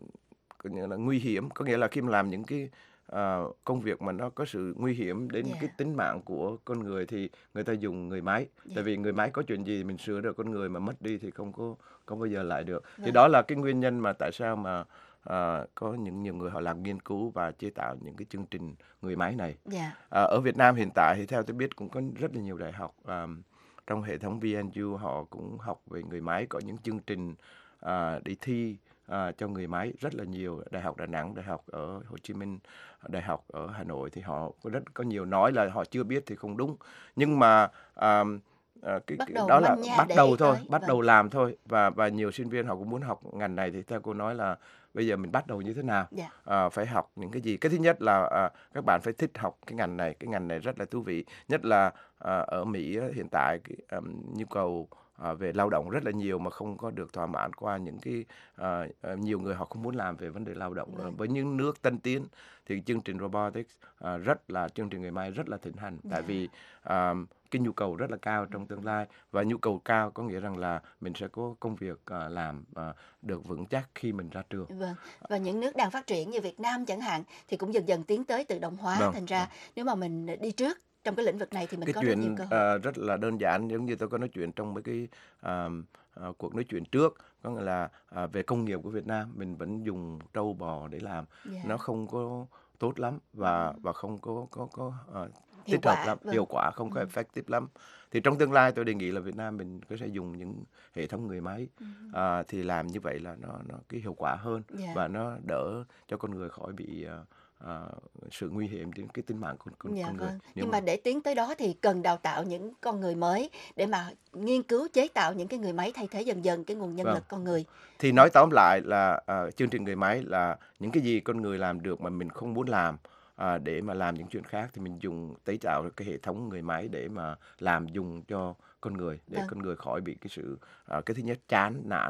có nghĩa là nguy hiểm, có nghĩa là khi mà làm những cái à, công việc mà nó có sự nguy hiểm đến Dạ. cái tính mạng của con người thì người ta dùng người máy. Dạ. Tại vì người máy có chuyện gì mình sửa được, con người mà mất đi thì không có không bao giờ lại được. Thì Vâng. đó là cái nguyên nhân mà tại sao mà à, có những nhiều người họ làm nghiên cứu và chế tạo những cái chương trình người máy này. Dạ. À, ở Việt Nam hiện tại thì theo tôi biết cũng có rất là nhiều đại học à, trong hệ thống vê en u họ cũng học về người máy, có những chương trình à, đi thi à, cho người máy rất là nhiều. Đại học Đà Nẵng, đại học ở Hồ Chí Minh, đại học ở Hà Nội thì họ có rất có nhiều, nói là họ chưa biết thì không đúng, nhưng mà à, à, cái, Bắt cái đầu đó là manh nha bắt để đầu ý thôi, tới. bắt Vâng. đầu làm thôi, và và nhiều sinh viên họ cũng muốn học ngành này thì theo cô nói là bây giờ mình bắt đầu như thế nào? Dạ. À, phải học những cái gì? Cái thứ nhất là à, các bạn phải thích học cái ngành này, cái ngành này rất là thú vị. Nhất là à, ở Mỹ á, hiện tại cái, um, nhu cầu à, về lao động rất là nhiều mà không có được thỏa mãn qua những cái à, à, nhiều người họ không muốn làm về vấn đề lao động. Vâng. Với những nước tân tiến thì chương trình robotics à, rất là chương trình người máy rất là thịnh hành, tại Dạ. vì à, cái nhu cầu rất là cao trong tương lai, và nhu cầu cao có nghĩa rằng là mình sẽ có công việc à, làm à, được vững chắc khi mình ra trường. Vâng. Và những nước đang phát triển như Việt Nam chẳng hạn thì cũng dần dần tiến tới tự động hóa. Vâng, Thành ra nếu mà mình đi trước trong cái lĩnh vực này thì mình Cái có rất nhiều chuyện cơ hội. à, rất là đơn giản, giống như tôi có nói chuyện trong mấy cái à, à, cuộc nói chuyện trước, có nghĩa là à, về công nghiệp của Việt Nam mình vẫn dùng trâu bò để làm, Dạ. nó không có tốt lắm và và không có có có à, Hiệu thích hợp quả, lắm, vâng. hiệu quả không có Ừ. effective lắm. Thì trong tương lai tôi đề nghị là Việt Nam mình có thể dùng những hệ thống người máy, Ừ. à, thì làm như vậy là nó nó cái hiệu quả hơn Dạ. và nó đỡ cho con người khỏi bị à, à, sự nguy hiểm đến cái tính mạng con con, Dạ con người. vâng. Nếu Nhưng mà để tiến tới đó thì cần đào tạo những con người mới để mà nghiên cứu chế tạo những cái người máy thay thế dần dần cái nguồn nhân Vâng. lực con người. Thì nói tóm lại là à, chương trình người máy là những cái gì con người làm được mà mình không muốn làm, à, để mà làm những chuyện khác thì mình dùng tế tạo cái hệ thống người máy để mà làm dùng cho con người, để Vâng. con người khỏi bị cái sự à, cái thứ nhất chán nản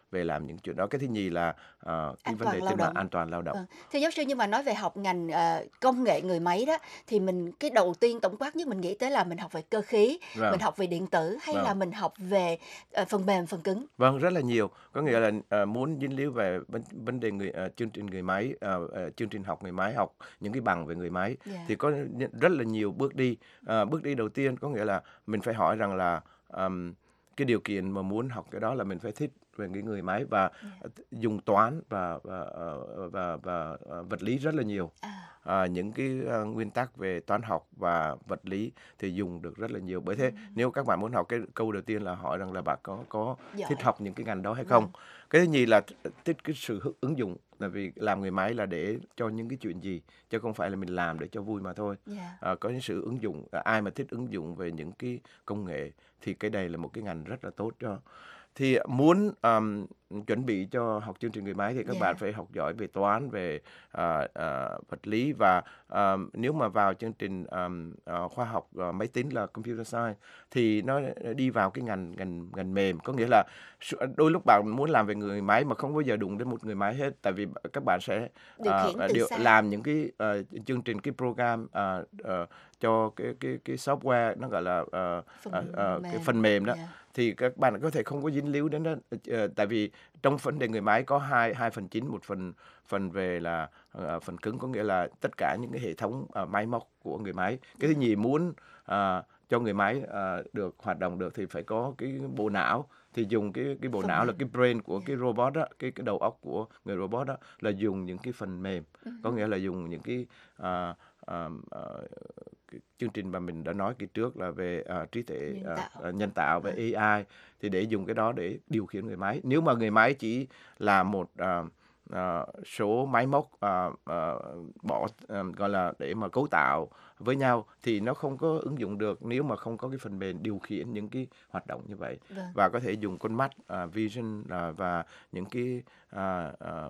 về làm những chuyện đó. Cái thứ nhì là uh, cái An vấn đề toàn lao tên là động. an toàn lao động. Vâng. Thưa giáo sư, nhưng mà nói về học ngành ờ, công nghệ người máy đó, thì mình cái đầu tiên tổng quát nhất mình nghĩ tới là mình học về cơ khí, Vâng. mình học về điện tử, hay Vâng. là mình học về ờ, phần mềm, phần cứng. Vâng, rất là nhiều. Có nghĩa là uh, muốn dính líu về vấn, vấn đề người uh, chương trình người máy, uh, uh, chương trình học người máy, học những cái bằng về người máy, Yeah. thì có rất là nhiều bước đi. Uh, bước đi đầu tiên có nghĩa là mình phải hỏi rằng là um, cái điều kiện mà muốn học cái đó là mình phải thích về cái người máy và Yeah. dùng toán và và và, và, và vật lý rất là nhiều. À, những cái uh, nguyên tắc về toán học và vật lý thì dùng được rất là nhiều. Bởi thế nếu các bạn muốn học, cái câu đầu tiên là hỏi rằng là bạn có có Giỏi. thích học những cái ngành đó hay không. Cái thứ nhì là thích cái sự hữu- ứng dụng, tại vì làm người máy là để cho những cái chuyện gì, chứ không phải là mình làm để cho vui mà thôi. Yeah. À, có những sự ứng dụng, à, ai mà thích ứng dụng về những cái công nghệ thì cái đây là một cái ngành rất là tốt cho. Thì muốn um, chuẩn bị cho học chương trình người máy thì các Yeah. bạn phải học giỏi về toán, về uh, uh, vật lý, và um, nếu mà vào chương trình um, uh, khoa học uh, máy tính là computer science thì nó đi vào cái ngành ngành ngành mềm, có nghĩa là su- đôi lúc bạn muốn làm về người máy mà không bao giờ đụng đến một người máy hết, tại vì các bạn sẽ Điều khiển từ điều, xa. làm những cái uh, chương trình, cái program uh, uh, cho cái cái cái software, nó gọi là uh, Phần uh, uh, cái mềm. phần mềm đó. Yeah. Thì các bạn có thể không có dính líu đến đó, ờ, tại vì trong vấn đề người máy có hai hai phần chính, một phần phần về là ờ, phần cứng, có nghĩa là tất cả những cái hệ thống ờ, máy móc của người máy. Cái thứ nhì, muốn ờ, cho người máy ờ, được hoạt động được thì phải có cái bộ não, thì dùng cái cái bộ Phần não là mềm. cái brain của cái robot đó, cái cái đầu óc của người robot đó là dùng những cái phần mềm, có nghĩa là dùng những cái ờ, ờ, ờ, cái chương trình mà mình đã nói kỳ trước là về ờ, trí tuệ Nhân ờ, tạo. ờ, nhân tạo về a i, thì để dùng cái đó để điều khiển người máy. Nếu mà người máy chỉ là một ờ, ờ, số máy móc ờ, ờ, bỏ ờ, gọi là để mà cấu tạo với nhau thì nó không có ứng dụng được nếu mà không có cái phần mềm điều khiển những cái hoạt động như vậy. Vâng. Và có thể dùng con mắt, ờ, vision, ờ, và những cái ờ, ờ,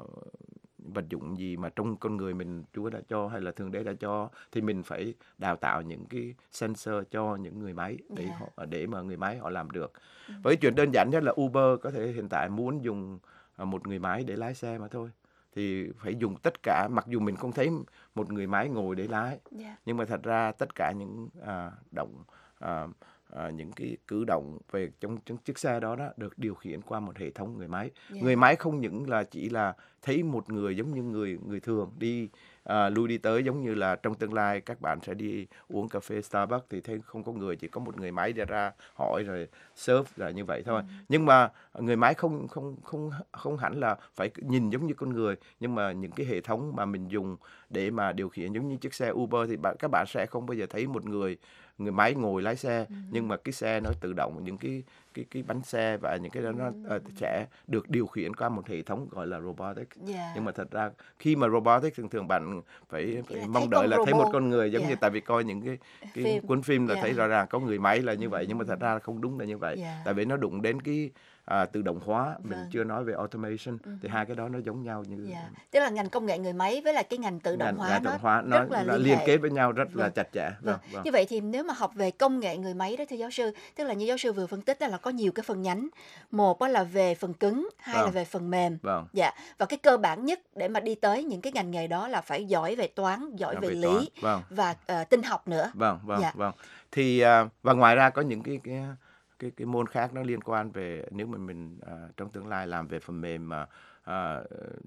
vật dụng gì mà trong con người mình Chúa đã cho hay là Thượng Đế đã cho, thì mình phải đào tạo những cái sensor cho những người máy để Yeah. họ để mà người máy họ làm được. Với chuyện đơn giản nhất là Uber có thể hiện tại muốn dùng à, một người máy để lái xe mà thôi, thì phải dùng tất cả, mặc dù mình không thấy một người máy ngồi để lái, Yeah. nhưng mà thật ra tất cả những à, động à, à, những cái cử động về trong, trong chiếc xe đó đó được điều khiển qua một hệ thống người máy. Yeah. Người máy không những là chỉ là thấy một người giống như người người thường đi à, lui đi tới, giống như là trong tương lai các bạn sẽ đi uống cà phê Starbucks thì thấy không có người, chỉ có một người máy ra ra hỏi rồi serve là như vậy thôi. Nhưng mà người máy không không không không hẳn là phải nhìn giống như con người, nhưng mà những cái hệ thống mà mình dùng để mà điều khiển giống như chiếc xe Uber thì bạn các bạn sẽ không bao giờ thấy một người người máy ngồi lái xe, nhưng mà cái xe nó tự động, những cái cái cái bánh xe và những cái đó nó ờ, sẽ được điều khiển qua một hệ thống gọi là robotics. Yeah. Nhưng mà thật ra khi mà robotics thường thường bạn phải, phải Là mong thấy đợi con là thấy một robot. con người, giống Yeah. như tại vì coi những cái cái Phim. cuốn phim là Yeah. thấy rõ ràng có người máy là như vậy, nhưng mà thật ra không đúng là như vậy. Yeah. Tại vì nó đụng đến cái à, tự động hóa, mình Vâng. chưa nói về automation, thì hai cái đó nó giống nhau như Yeah. Tức là ngành công nghệ người máy với lại cái ngành tự động ngành- hóa ngành nó tự động hóa nó, rất là nó liên liên hệ. kết với nhau rất là Vâng. chặt chẽ. Vâng. Vâng, vâng. Như vậy thì nếu mà học về công nghệ người máy đó thưa giáo sư, tức là như giáo sư vừa phân tích đó là có nhiều cái phần nhánh. Một đó là về phần cứng, hai là Vâng. về phần mềm. Vâng. Dạ. Và cái cơ bản nhất để mà đi tới những cái ngành nghề đó là phải giỏi về toán, giỏi Giỏi về về lý toán. Vâng. và ờ, tinh học nữa. Vâng, vâng, Dạ. vâng. Thì à, và ngoài ra có những cái cái cái cái môn khác nó liên quan về, nếu mà mình à, trong tương lai làm về phần mềm mà à,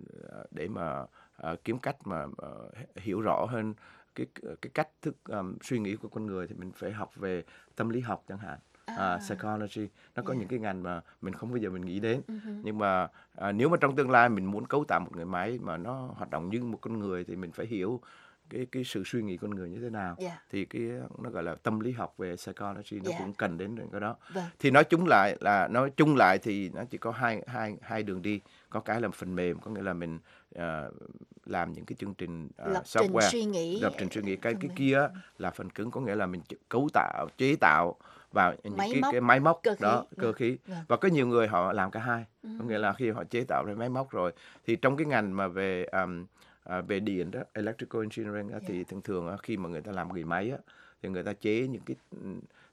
để mà à, kiếm cách mà à, hiểu rõ hơn cái cái cách thức um, suy nghĩ của con người, thì mình phải học về tâm lý học chẳng hạn. À, psychology, nó có Yeah. những cái ngành mà mình không bao giờ mình nghĩ đến. Mhm. Nhưng mà à, nếu mà trong tương lai mình muốn cấu tạo một người máy mà nó hoạt động như một con người thì mình phải hiểu cái cái sự suy nghĩ con người như thế nào. Yeah. Thì cái nó gọi là tâm lý học về psychology, nó Yeah. cũng cần đến cái đó. Vâng. Thì nói chung lại là nói chung lại thì nó chỉ có hai hai hai đường đi. Có cái là phần mềm, có nghĩa là mình à, làm những cái chương trình à, Lập trình software, suy nghĩ. lập trình suy nghĩ. Cái Phần cái mềm. kia á là phần cứng, có nghĩa là mình cấu tạo, chế tạo vào những Máy cái móc, cái máy móc cơ khí. đó, cơ Vâng. khí. Vâng. Và có nhiều người họ làm cả hai. Ừ. Có nghĩa là khi họ chế tạo ra máy móc rồi thì trong cái ngành mà về um, à, về điện đó, electrical engineering á, thì thường thường á, khi mà người ta làm người máy á, thì người ta chế những cái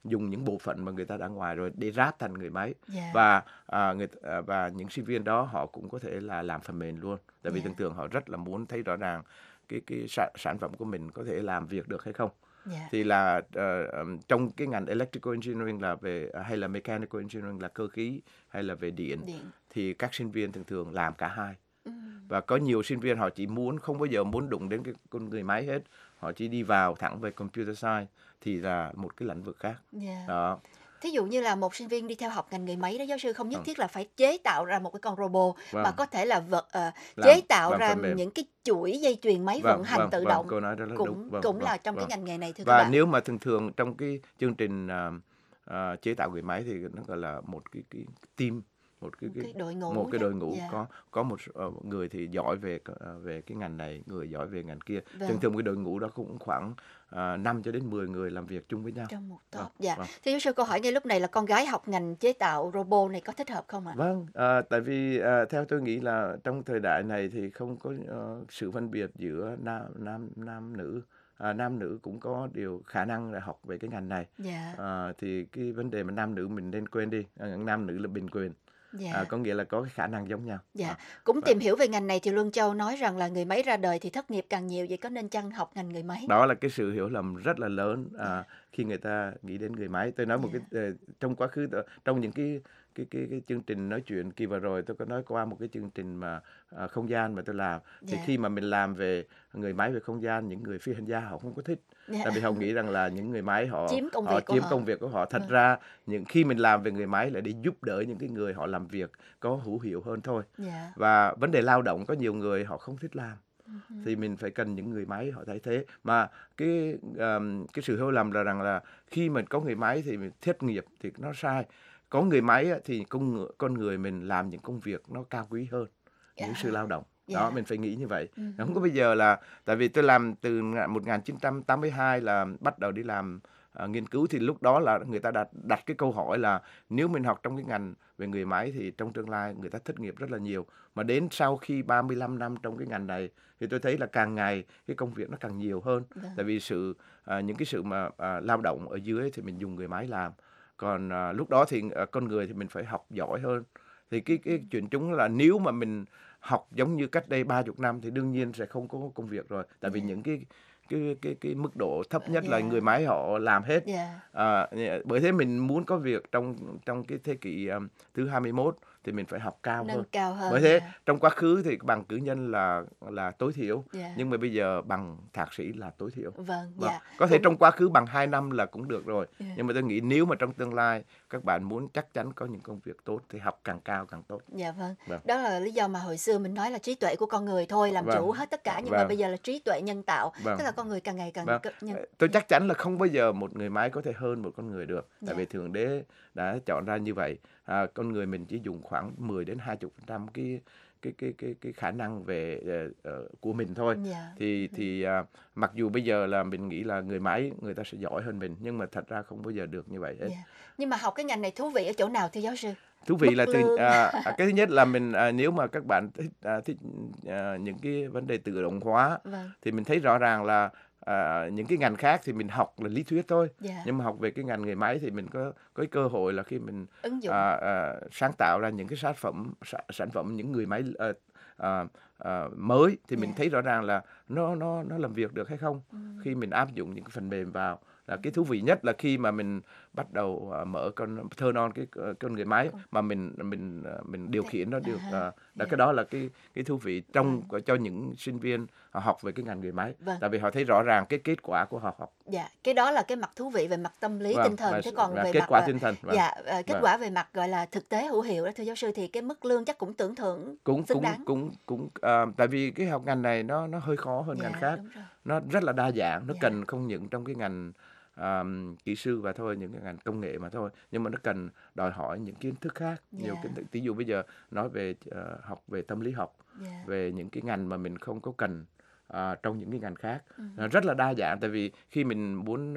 dùng những bộ phận mà người ta đã ngoài rồi để ráp thành người máy. Dạ. Và à, người à, và những sinh viên đó họ cũng có thể là làm phần mềm luôn. Tại vì Dạ. thường thường họ rất là muốn thấy rõ ràng cái cái sản, sản phẩm của mình có thể làm việc được hay không. Dạ. Thì là uh, trong cái ngành electrical engineering là về hay là mechanical engineering là cơ khí hay là về điện, Điện. thì các sinh viên thường thường làm cả hai. Ừ. Và có nhiều sinh viên họ chỉ muốn không bao giờ muốn đụng đến cái con người máy hết, họ chỉ đi vào thẳng về computer science thì là một cái lĩnh vực khác. Dạ. Đó. Thí dụ như là một sinh viên đi theo học ngành người máy đó, giáo sư, không nhất Ừ. thiết là phải chế tạo ra một cái con robot, Vâng. mà có thể là vật ờ, Làm- chế tạo làm ra phần mềm. những cái chuỗi dây chuyền máy Vâng, vận hành vâng, tự vâng, động, cô nói rất là cũng đúng. Vâng, cũng vâng, là trong vâng. cái ngành nghề này, thưa các Và bạn. nếu mà thường thường trong cái chương trình à, à, chế tạo người máy thì nó gọi là một cái cái team, một cái, Một cái đội ngũ một cái đó. đội ngũ Dạ. có có một uh, người thì giỏi về uh, về cái ngành này, người giỏi về ngành kia. Vâng. Thường thường cái đội ngũ đó cũng khoảng uh, năm cho đến mười người làm việc chung với nhau. Trong một Vâng, top. Dạ. vâng. Thưa giáo sư, câu hỏi ngay lúc này là con gái học ngành chế tạo robot này có thích hợp không ạ? Vâng, à, tại vì à, theo tôi nghĩ là trong thời đại này thì không có ờ, sự phân biệt giữa nam nam nam nữ. À, nam nữ cũng có điều khả năng là học về cái ngành này. Dạ. À, thì cái vấn đề mà nam nữ mình nên quên đi, à, nam nữ là bình quyền. Dạ. À, có nghĩa là có cái khả năng giống nhau. Dạ. À, Cũng và- tìm hiểu về ngành này thì Luân Châu nói rằng là người máy ra đời thì thất nghiệp càng nhiều, vậy có nên chăng học ngành người máy? Đó là cái sự hiểu lầm rất là lớn à, khi người ta nghĩ đến người máy. Tôi nói một Dạ. cái ờ, trong quá khứ, trong những cái cái cái cái chương trình nói chuyện kỳ vừa rồi, tôi có nói qua một cái chương trình mà à, không gian mà tôi làm. Thì Dạ. khi mà mình làm về người máy về không gian, những người phi hành gia họ không có thích. Dạ. Tại vì họ nghĩ rằng là những người máy họ Chiếm công họ việc của chiếm họ. công việc của họ. Thật Vâng. ra những khi mình làm về người máy là để giúp đỡ những cái người họ làm việc có hữu hiệu hơn thôi. Dạ. Và vấn đề lao động có nhiều người họ không thích làm, thì mình phải cần những người máy họ thay thế. Mà cái um, cái sự hiểu lầm là rằng là khi mình có người máy thì mình thất nghiệp thì nó sai. Có người máy á, thì con người, con người mình làm những công việc nó cao quý hơn những sự lao động. Đó, Dạ. mình phải nghĩ như vậy. Ừ. Không có bây giờ là, tại vì tôi làm từ một nghìn chín trăm tám mươi hai là bắt đầu đi làm à, nghiên cứu, thì lúc đó là người ta đặt đặt cái câu hỏi là nếu mình học trong cái ngành về người máy thì trong tương lai người ta thất nghiệp rất là nhiều. Mà đến sau khi ba mươi lăm năm trong cái ngành này thì tôi thấy là càng ngày cái công việc nó càng nhiều hơn. Vâng. Tại vì sự à, những cái sự mà à, lao động ở dưới thì mình dùng người máy làm. Còn à, lúc đó thì à, con người thì mình phải học giỏi hơn. Thì cái cái chuyện chúng là nếu mà mình học giống như cách đây ba chục năm thì đương nhiên sẽ không có công việc rồi. Tại vì những cái cái cái cái mức độ thấp nhất là Dạ. người máy họ làm hết. Dạ. À, bởi thế mình muốn có việc trong trong cái thế kỷ um, thứ hai mươi mốt thì mình phải học cao Nâng hơn. cao hơn, Bởi thế dạ. trong quá khứ thì bằng cử nhân là là tối thiểu, Dạ. nhưng mà bây giờ bằng thạc sĩ là tối thiểu. Vâng, Vâng. dạ. Có thể Cũng- trong quá khứ bằng hai năm là cũng được rồi. Dạ. Nhưng mà tôi nghĩ nếu mà trong tương lai các bạn muốn chắc chắn có những công việc tốt thì học càng cao càng tốt. Dạ vâng. Vâng. Đó là lý do mà hồi xưa mình nói là trí tuệ của con người thôi làm Vâng. chủ hết tất cả, nhưng mà Vâng. bây giờ là trí tuệ nhân tạo, Vâng. tức là con người càng ngày càng Vâng. cực nhân. Tôi chắc chắn là không bao giờ một người máy có thể hơn một con người được. Tại Dạ. vì Thượng Đế đã chọn ra như vậy. À, con người mình chỉ dùng khoảng mười đến hai mươi phần trăm cái cái cái cái cái khả năng về uh, uh, của mình thôi. Dạ. Thì thì uh, mặc dù bây giờ là mình nghĩ là người máy người ta sẽ giỏi hơn mình, nhưng mà thật ra không bao giờ được như vậy hết. Dạ. Nhưng mà học cái ngành này thú vị ở chỗ nào thưa giáo sư? Thú vị Mức là từ, lương. à, cái thứ nhất là mình à, nếu mà các bạn thích à, thích à, những cái vấn đề tự động hóa Vâng. thì mình thấy rõ ràng là à, những cái ngành khác thì mình học là lý thuyết thôi. Dạ. Nhưng mà học về cái ngành người máy thì mình có có cái cơ hội là khi mình Ứng dụng. à, à, sáng tạo ra những cái sản phẩm sản, sản phẩm những người máy à, à, à, mới thì mình Dạ. thấy rõ ràng là nó nó nó làm việc được hay không khi mình áp dụng những cái phần mềm vào. Là cái thú vị nhất là khi mà mình bắt đầu uh, mở con turn on cái uh, con người máy mà mình mình uh, mình điều khiển nó được, uh, là cái đó là cái cái thú vị trong cho những sinh viên họ học về cái ngành người máy. Vâng. Tại vì họ thấy rõ ràng cái kết quả của họ học. Dạ, cái đó là cái mặt thú vị về mặt tâm lý, Vâng, tinh thần. và Thế sự- còn và về kết mặt quả ờ, tinh thần, vâng. dạ, ờ, kết Vâng. quả về mặt gọi là thực tế hữu hiệu đó thưa giáo sư, thì cái mức lương chắc cũng tưởng thưởng cũng xứng cũng đáng. cũng cũng à, tại vì cái học ngành này nó nó hơi khó hơn Dạ, ngành khác. đúng rồi. Nó rất là đa dạng, nó Dạ. cần không những trong cái ngành à, kỹ sư và thôi, những cái ngành công nghệ mà thôi, nhưng mà nó cần đòi hỏi những kiến thức khác, nhiều Dạ. kiến thức. Ví dụ bây giờ nói về ờ, học về tâm lý học, Dạ. về những cái ngành mà mình không có cần à, trong những cái ngành khác. Ừ. Nó rất là đa dạng, tại vì khi mình muốn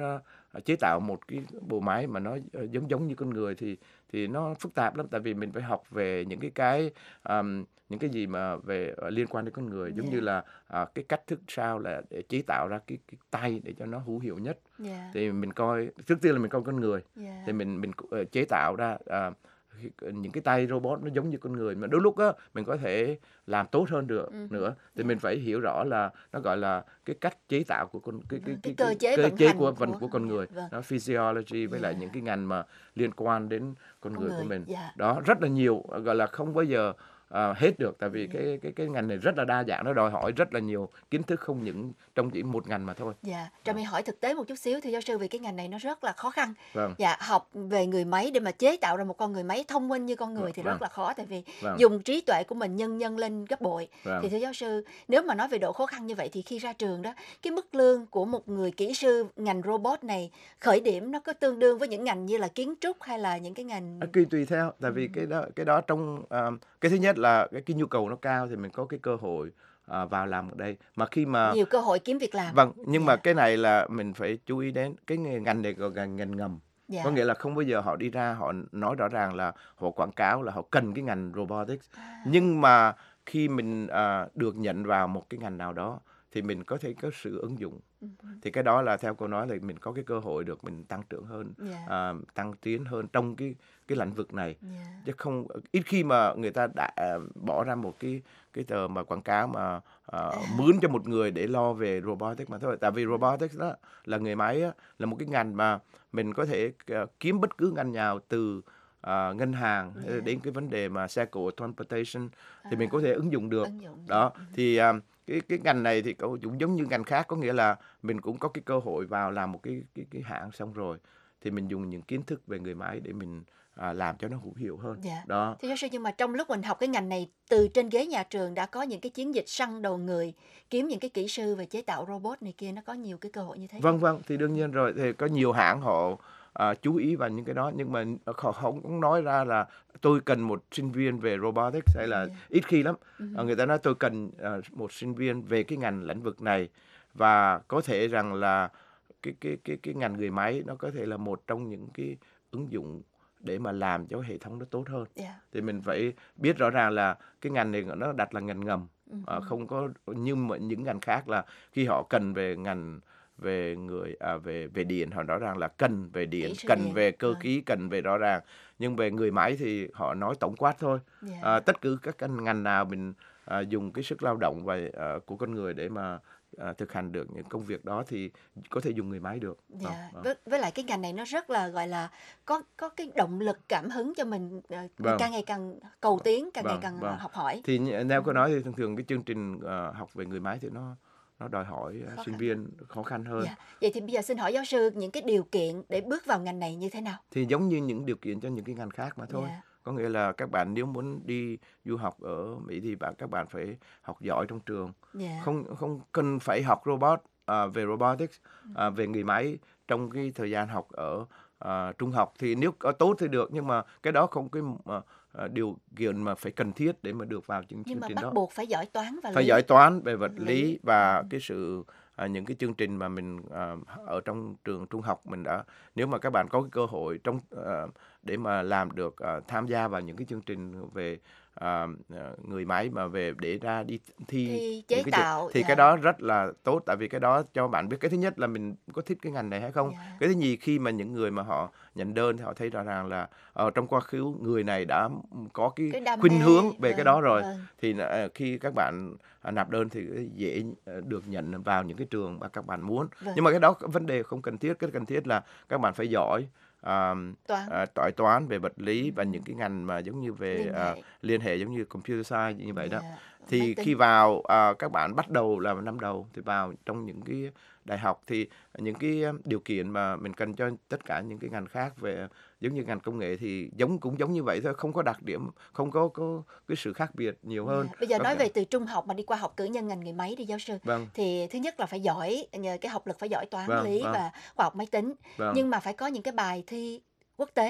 chế tạo một cái bộ máy mà nó giống giống như con người thì thì nó phức tạp lắm, tại vì mình phải học về những cái cái um, những cái gì mà về uh, liên quan đến con người, giống Yeah. như là uh, cái cách thức sao là để chế tạo ra cái cái tay để cho nó hữu hiệu nhất. Yeah. Thì mình coi trước tiên là mình coi con người, Yeah. thì mình mình uh, chế tạo ra uh, những cái tay robot nó giống như con người, mà đôi lúc á mình có thể làm tốt hơn được Ừ. nữa, thì mình phải hiểu rõ là nó gọi là cái cách chế tạo của con cái cái Cái cơ chế cơ vận chế hành của của- phần của con người, Vâng. nó physiology với lại Yeah. những cái ngành mà liên quan đến con, Con người, của người, mình. dạ. Đó rất là nhiều, gọi là không bao giờ à, hết được, tại vì cái cái cái ngành này rất là đa dạng, nó đòi hỏi rất là nhiều kiến thức, không những trong chỉ một ngành mà thôi. Dạ, Trà My hỏi thực tế một chút xíu thì giáo sư, vì cái ngành này nó rất là khó khăn. Vâng. Dạ, học về người máy để mà chế tạo ra một con người máy thông minh như con người Vâng, thì vâng. rất là khó, tại vì Vâng. dùng trí tuệ của mình nhân nhân lên gấp bội. Vâng. Thì thưa giáo sư, nếu mà nói về độ khó khăn như vậy thì khi ra trường đó, cái mức lương của một người kỹ sư ngành robot này khởi điểm nó có tương đương với những ngành như là kiến trúc hay là những cái ngành À, tùy tùy theo, tại vì cái đó cái đó trong à, cái thứ nhất là cái, cái nhu cầu nó cao thì mình có cái cơ hội à, vào làm ở đây, mà khi mà nhiều cơ hội kiếm việc làm? vâng, nhưng mà cái này là mình phải chú ý đến cái nghề- ngành này gọi là ngành ngầm. Dạ. Có nghĩa là không bao giờ họ đi ra họ nói rõ ràng là họ quảng cáo là họ cần cái ngành robotics, nhưng mà khi mình à, được nhận vào một cái ngành nào đó thì mình có thể có sự ứng dụng, thì cái đó là theo cô nói là mình có cái cơ hội được mình tăng trưởng hơn, Dạ. à, tăng tiến hơn trong cái cái lĩnh vực này, Dạ. chứ không ít khi mà người ta đã à, bỏ ra một cái cái tờ mà quảng cáo mà à, mướn cho một người để lo về robotics mà thôi, tại vì robotics đó là người máy á, là một cái ngành mà mình có thể à, kiếm bất cứ ngành nào, từ à, ngân hàng hay là đến cái vấn đề mà xe cộ transportation thì mình có thể ứng dụng được. Ứng dụng được. Đó thì à, cái cái ngành này thì cũng cũng giống như ngành khác, có nghĩa là mình cũng có cái cơ hội vào làm một cái cái cái hãng, xong rồi thì mình dùng những kiến thức về người máy để mình à, làm cho nó hữu hiệu hơn. Dạ. Đó. Thưa giáo sư, nhưng mà trong lúc mình học cái ngành này, từ trên ghế nhà trường đã có những cái chiến dịch săn đầu người, kiếm những cái kỹ sư về chế tạo robot này kia, nó có nhiều cái cơ hội như thế. Vâng vâng, thì đương nhiên rồi, thì có nhiều hãng họ à, chú ý vào những cái đó, nhưng mà họ không cũng nói ra là tôi cần một sinh viên về robotics, hay là ít khi lắm. À, người ta nói tôi cần à, một sinh viên về cái ngành lĩnh vực này, và có thể rằng là cái cái cái cái ngành người máy nó có thể là một trong những cái ứng dụng để mà làm cho hệ thống nó tốt hơn. Yeah. Thì mình phải biết rõ ràng là cái ngành này nó đặt là ngành ngầm, à, không có như mà những ngành khác là khi họ cần về ngành về người à, về về điện, họ rõ ràng là cần về điện, Kỹ sư cần điện. về cơ Vâng. khí, cần về rõ ràng, nhưng về người máy thì họ nói tổng quát thôi. Yeah. À, tất cứ các cái ngành nào mình à, dùng cái sức lao động và à, của con người để mà à, thực hành được những công việc đó thì có thể dùng người máy được. Dạ. Ờ, ờ. Với, với lại cái ngành này nó rất là gọi là có có cái động lực, cảm hứng cho mình ờ, Vâng. càng ngày càng cầu tiến, càng ngày Vâng, càng vâng. học hỏi. Thì như- nếu có nói thì thường thường cái chương trình à, học về người máy thì nó nó đòi hỏi à, Khó sinh khăn. viên khó khăn hơn. Dạ. Vậy thì bây giờ xin hỏi giáo sư những cái điều kiện để bước vào ngành này như thế nào? Thì giống như những điều kiện cho những cái ngành khác mà thôi. Dạ. Có nghĩa là các bạn nếu muốn đi du học ở Mỹ thì bạn các bạn phải học giỏi trong trường. Dạ. Không không cần phải học robot à, về robotics, à, về người máy trong cái thời gian học ở à, trung học, thì nếu có tốt thì được, nhưng mà cái đó không cái à, à, điều kiện mà phải cần thiết để mà được vào chương, Nhưng chương mà trình bắt đó. buộc phải giỏi toán và Phải lý. giỏi toán về vật Lý. lý và cái sự à, những cái chương trình mà mình à, ở trong trường trung học mình đã, nếu mà các bạn có cái cơ hội trong à, để mà làm được à, tham gia vào những cái chương trình về à, à, người máy mà về để ra đi thi, Thi những chế cái tạo, trường- thì dạ. cái đó rất là tốt, tại vì cái đó cho bạn biết cái thứ nhất là mình có thích cái ngành này hay không. Dạ. Cái thứ nhì, khi mà những người mà họ nhận đơn thì họ thấy rõ ràng là ở trong quá khứ người này đã có cái, Cái đam khuynh mê, hướng về vâng, cái đó rồi, vâng. thì à, khi các bạn à, nạp đơn thì dễ à, được nhận vào những cái trường mà các bạn muốn. Vâng. Nhưng mà cái đó vấn đề không cần thiết, cái cần thiết là các bạn phải giỏi à, Toán. à, giỏi toán về vật lý và những cái ngành mà giống như về Liên à, hệ. liên hệ giống như computer science như vậy đó. Dạ. Thì Máy tính. khi vào à, các bạn bắt đầu là năm đầu thì vào trong những cái đại học thì những cái điều kiện mà mình cần cho tất cả những cái ngành khác về giống như ngành công nghệ thì giống cũng giống như vậy thôi, không có đặc điểm, không có có cái sự khác biệt nhiều hơn. Dạ. Bây giờ Có nói cả- về từ trung học mà đi qua học cử nhân ngành người máy đi giáo sư. Vâng. Thì thứ nhất là phải giỏi, nhờ cái học lực phải giỏi toán, Vâng, lý vâng. và khoa học máy tính. Vâng. Nhưng mà phải có những cái bài thi quốc tế.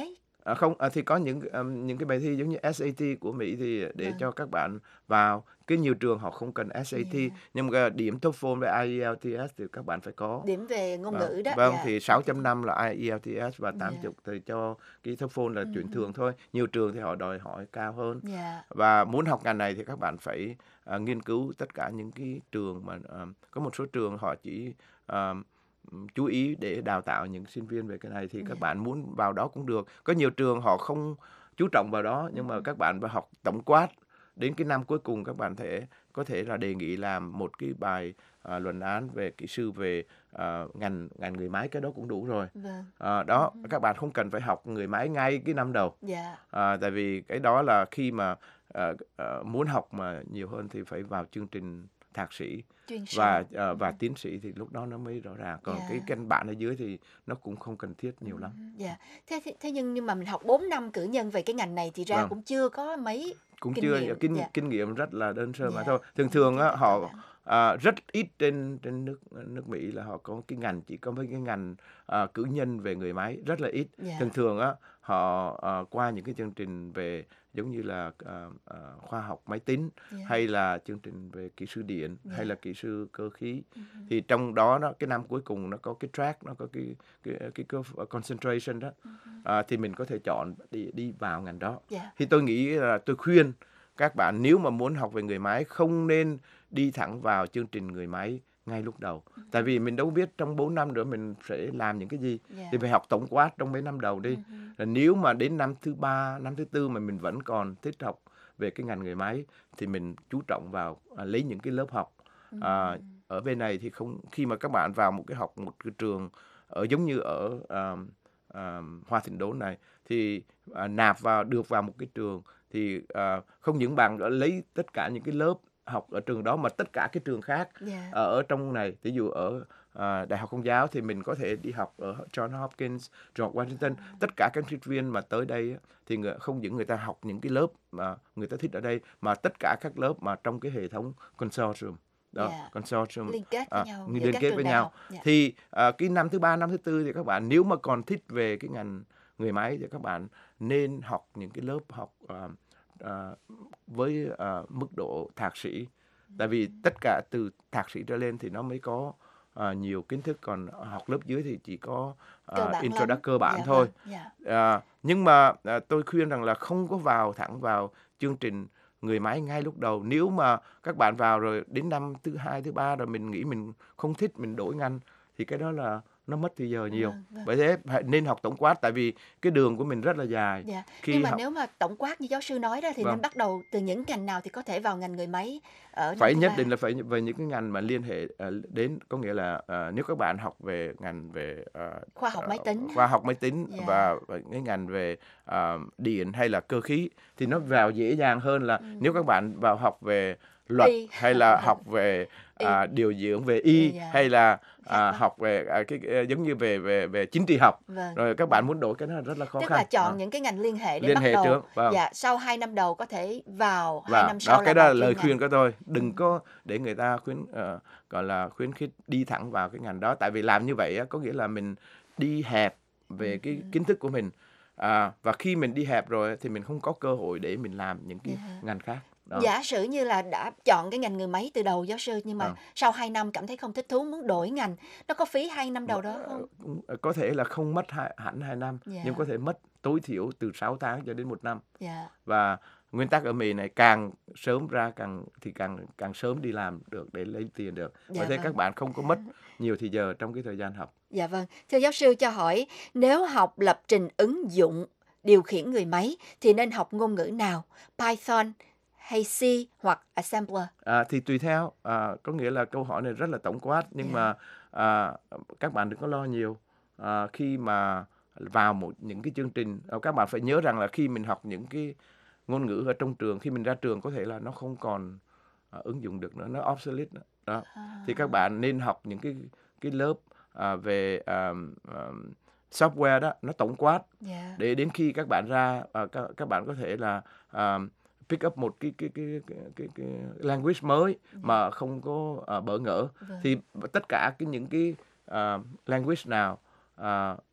À, không, à, thì có những um, những cái bài thi giống như ét a tê của Mỹ thì để Vâng. cho các bạn vào. Cái nhiều trường họ không cần ét a tê, Yeah. nhưng mà điểm TOEFL với i e lờ tê ét thì các bạn phải có. Điểm về ngôn Vâng, ngữ đó. vâng, dạ. thì sáu chấm năm là i e lờ tê ét và Dạ. tám mươi thì cho cái TOEFL là chuyện thường thôi. Nhiều trường thì họ đòi hỏi cao hơn. Dạ. Và muốn học ngành này thì các bạn phải à, nghiên cứu tất cả những cái trường mà à, có một số trường họ chỉ à, chú ý để đào tạo những sinh viên về cái này thì các Dạ. bạn muốn vào đó cũng được. Có nhiều trường họ không chú trọng vào đó, nhưng mà các bạn phải học tổng quát. Đến cái năm cuối cùng các bạn thể có thể là đề nghị làm một cái bài à, luận án về kỹ sư về à, ngành ngành người máy, cái đó cũng đủ rồi. Vâng. À, đó, các bạn không cần phải học người máy ngay cái năm đầu. Dạ. À, tại vì cái đó là khi mà à, à, muốn học mà nhiều hơn thì phải vào chương trình thạc sĩ Chuyên và sâu. à, và tiến sĩ thì lúc đó nó mới rõ ràng. Còn Dạ. cái căn bản ở dưới thì nó cũng không cần thiết nhiều lắm. Dạ. Thế, thế thế nhưng nhưng mà mình học bốn năm cử nhân về cái ngành này thì ra Vâng. cũng chưa có mấy Cũng kinh chưa nghiệm. kinh Dạ. kinh nghiệm rất là đơn sơ mà Dạ. thôi. Thường thường á, họ à, rất ít trên trên nước nước Mỹ là họ có cái ngành chỉ có mấy cái ngành à, cử nhân về người máy rất là ít. Dạ. Thường thường á họ à, qua những cái chương trình về giống như là à, à, khoa học máy tính Dạ. hay là chương trình về kỹ sư điện Dạ. hay là kỹ sư cơ khí. Ừ. Thì trong đó nó cái năm cuối cùng nó có cái track, nó có cái cái cái, cái concentration đó. À, thì mình có thể chọn đi đi vào ngành đó. Dạ. Thì tôi nghĩ là tôi khuyên các bạn nếu mà muốn học về người máy không nên đi thẳng vào chương trình người máy ngay lúc đầu. Tại vì mình đâu biết trong bốn năm nữa mình sẽ làm những cái gì. Dạ. Thì phải học tổng quát trong mấy năm đầu đi. Là nếu mà đến năm thứ ba, năm thứ tư mà mình vẫn còn thích học về cái ngành người máy thì mình chú trọng vào à, lấy những cái lớp học. À, ở bên này thì không, khi mà các bạn vào một cái học một cái trường ở giống như ở à, à, Hoa Thịnh Đốn này thì à, nạp vào được vào một cái trường thì à, không những bạn đã lấy tất cả những cái lớp học ở trường đó mà tất cả cái trường khác Dạ. ở, ở trong này, ví dụ ở à, Đại học Công giáo thì mình có thể đi học ở John Hopkins, George Washington. Tất cả các sinh viên mà tới đây á, thì người, không những người ta học những cái lớp mà người ta thích ở đây mà tất cả các lớp mà trong cái hệ thống consortium đó, Dạ. consortium Liên kết với à, nhau, liên giữa các kết trường với đại nhau học. Dạ. thì à, cái năm thứ ba, năm thứ tư thì các bạn nếu mà còn thích về cái ngành người máy thì các bạn nên học những cái lớp học à, à, với à, mức độ thạc sĩ. Tại vì tất cả từ thạc sĩ trở lên thì nó mới có à, nhiều kiến thức, còn học lớp dưới thì chỉ có Cơ à, bản intro lắm. cơ bản Dạ, thôi. vâng, dạ. À, nhưng mà à, tôi khuyên rằng là không có vào thẳng vào chương trình người máy ngay lúc đầu. Nếu mà các bạn vào rồi đến năm thứ hai, thứ ba rồi mình nghĩ mình không thích, mình đổi ngành thì cái đó là nó mất thời giờ nhiều. Vâng, vâng. Bởi thế phải nên học tổng quát, tại vì cái đường của mình rất là dài. Dạ. Khi Nhưng mà học, nếu mà tổng quát như giáo sư nói đó thì Vâng. nên bắt đầu từ những ngành nào thì có thể vào ngành người máy ở năm phải thứ nhất ba? định là phải về những cái ngành mà liên hệ à, đến, có nghĩa là à, nếu các bạn học về ngành về à, Khoa học máy tính. khoa học máy tính Dạ. và, và cái ngành về à, điện hay là cơ khí thì nó vào dễ dàng hơn là nếu các bạn vào học về luật Y. hay là học về à, điều dưỡng về y Dạ. hay là à, học về à, cái, cái giống như về về về chính trị học, Vâng. rồi các bạn muốn đổi cái đó rất là khó Tức khăn. là chọn À. những cái ngành liên hệ để Liên bắt hệ đầu. trước, vâng. Dạ, sau hai năm đầu có thể vào, hai Và năm sau đó, cái là đó vào là lời chuyên khuyên ngành. của tôi. Đừng có để người ta khuyến ờ, gọi là khuyến khích đi thẳng vào cái ngành đó, tại vì làm như vậy á, có nghĩa là mình đi hẹp về cái kiến thức của mình. À, và khi mình đi hẹp rồi thì mình không có cơ hội để mình làm những cái Dạ. ngành khác. Đó. Giả sử như là đã chọn cái ngành người máy từ đầu giáo sư, nhưng mà Vâng. sau hai năm cảm thấy không thích thú, muốn đổi ngành, nó có phí hai năm đầu đó không? Cũng có thể là không mất hai, hẳn hai năm, Dạ. nhưng có thể mất tối thiểu từ sáu tháng cho đến một năm. Dạ. Và nguyên tắc ở Mỹ này càng sớm ra càng thì càng càng sớm đi làm được để lấy tiền được. Dạ Và thế vâng. các bạn không có mất nhiều thời giờ trong cái thời gian học. Dạ vâng. Thưa giáo sư cho hỏi, nếu học lập trình ứng dụng điều khiển người máy thì nên học ngôn ngữ nào? Python hay C hoặc Assembler? À, thì tùy theo, à, có nghĩa là câu hỏi này rất là tổng quát, nhưng Dạ. mà à, các bạn đừng có lo nhiều. À, khi mà vào một những cái chương trình, à, các bạn phải nhớ rằng là khi mình học những cái ngôn ngữ ở trong trường, khi mình ra trường có thể là nó không còn à, ứng dụng được nữa, nó obsolete nữa. Đó. Thì các bạn nên học những cái cái lớp à, về à, à, software đó, nó tổng quát, Dạ. để đến khi các bạn ra à, các, các bạn có thể là à, pick up một cái cái cái cái cái, cái language mới mà không có uh, bỡ ngỡ. Vâng. Thì tất cả cái những cái uh, language nào uh,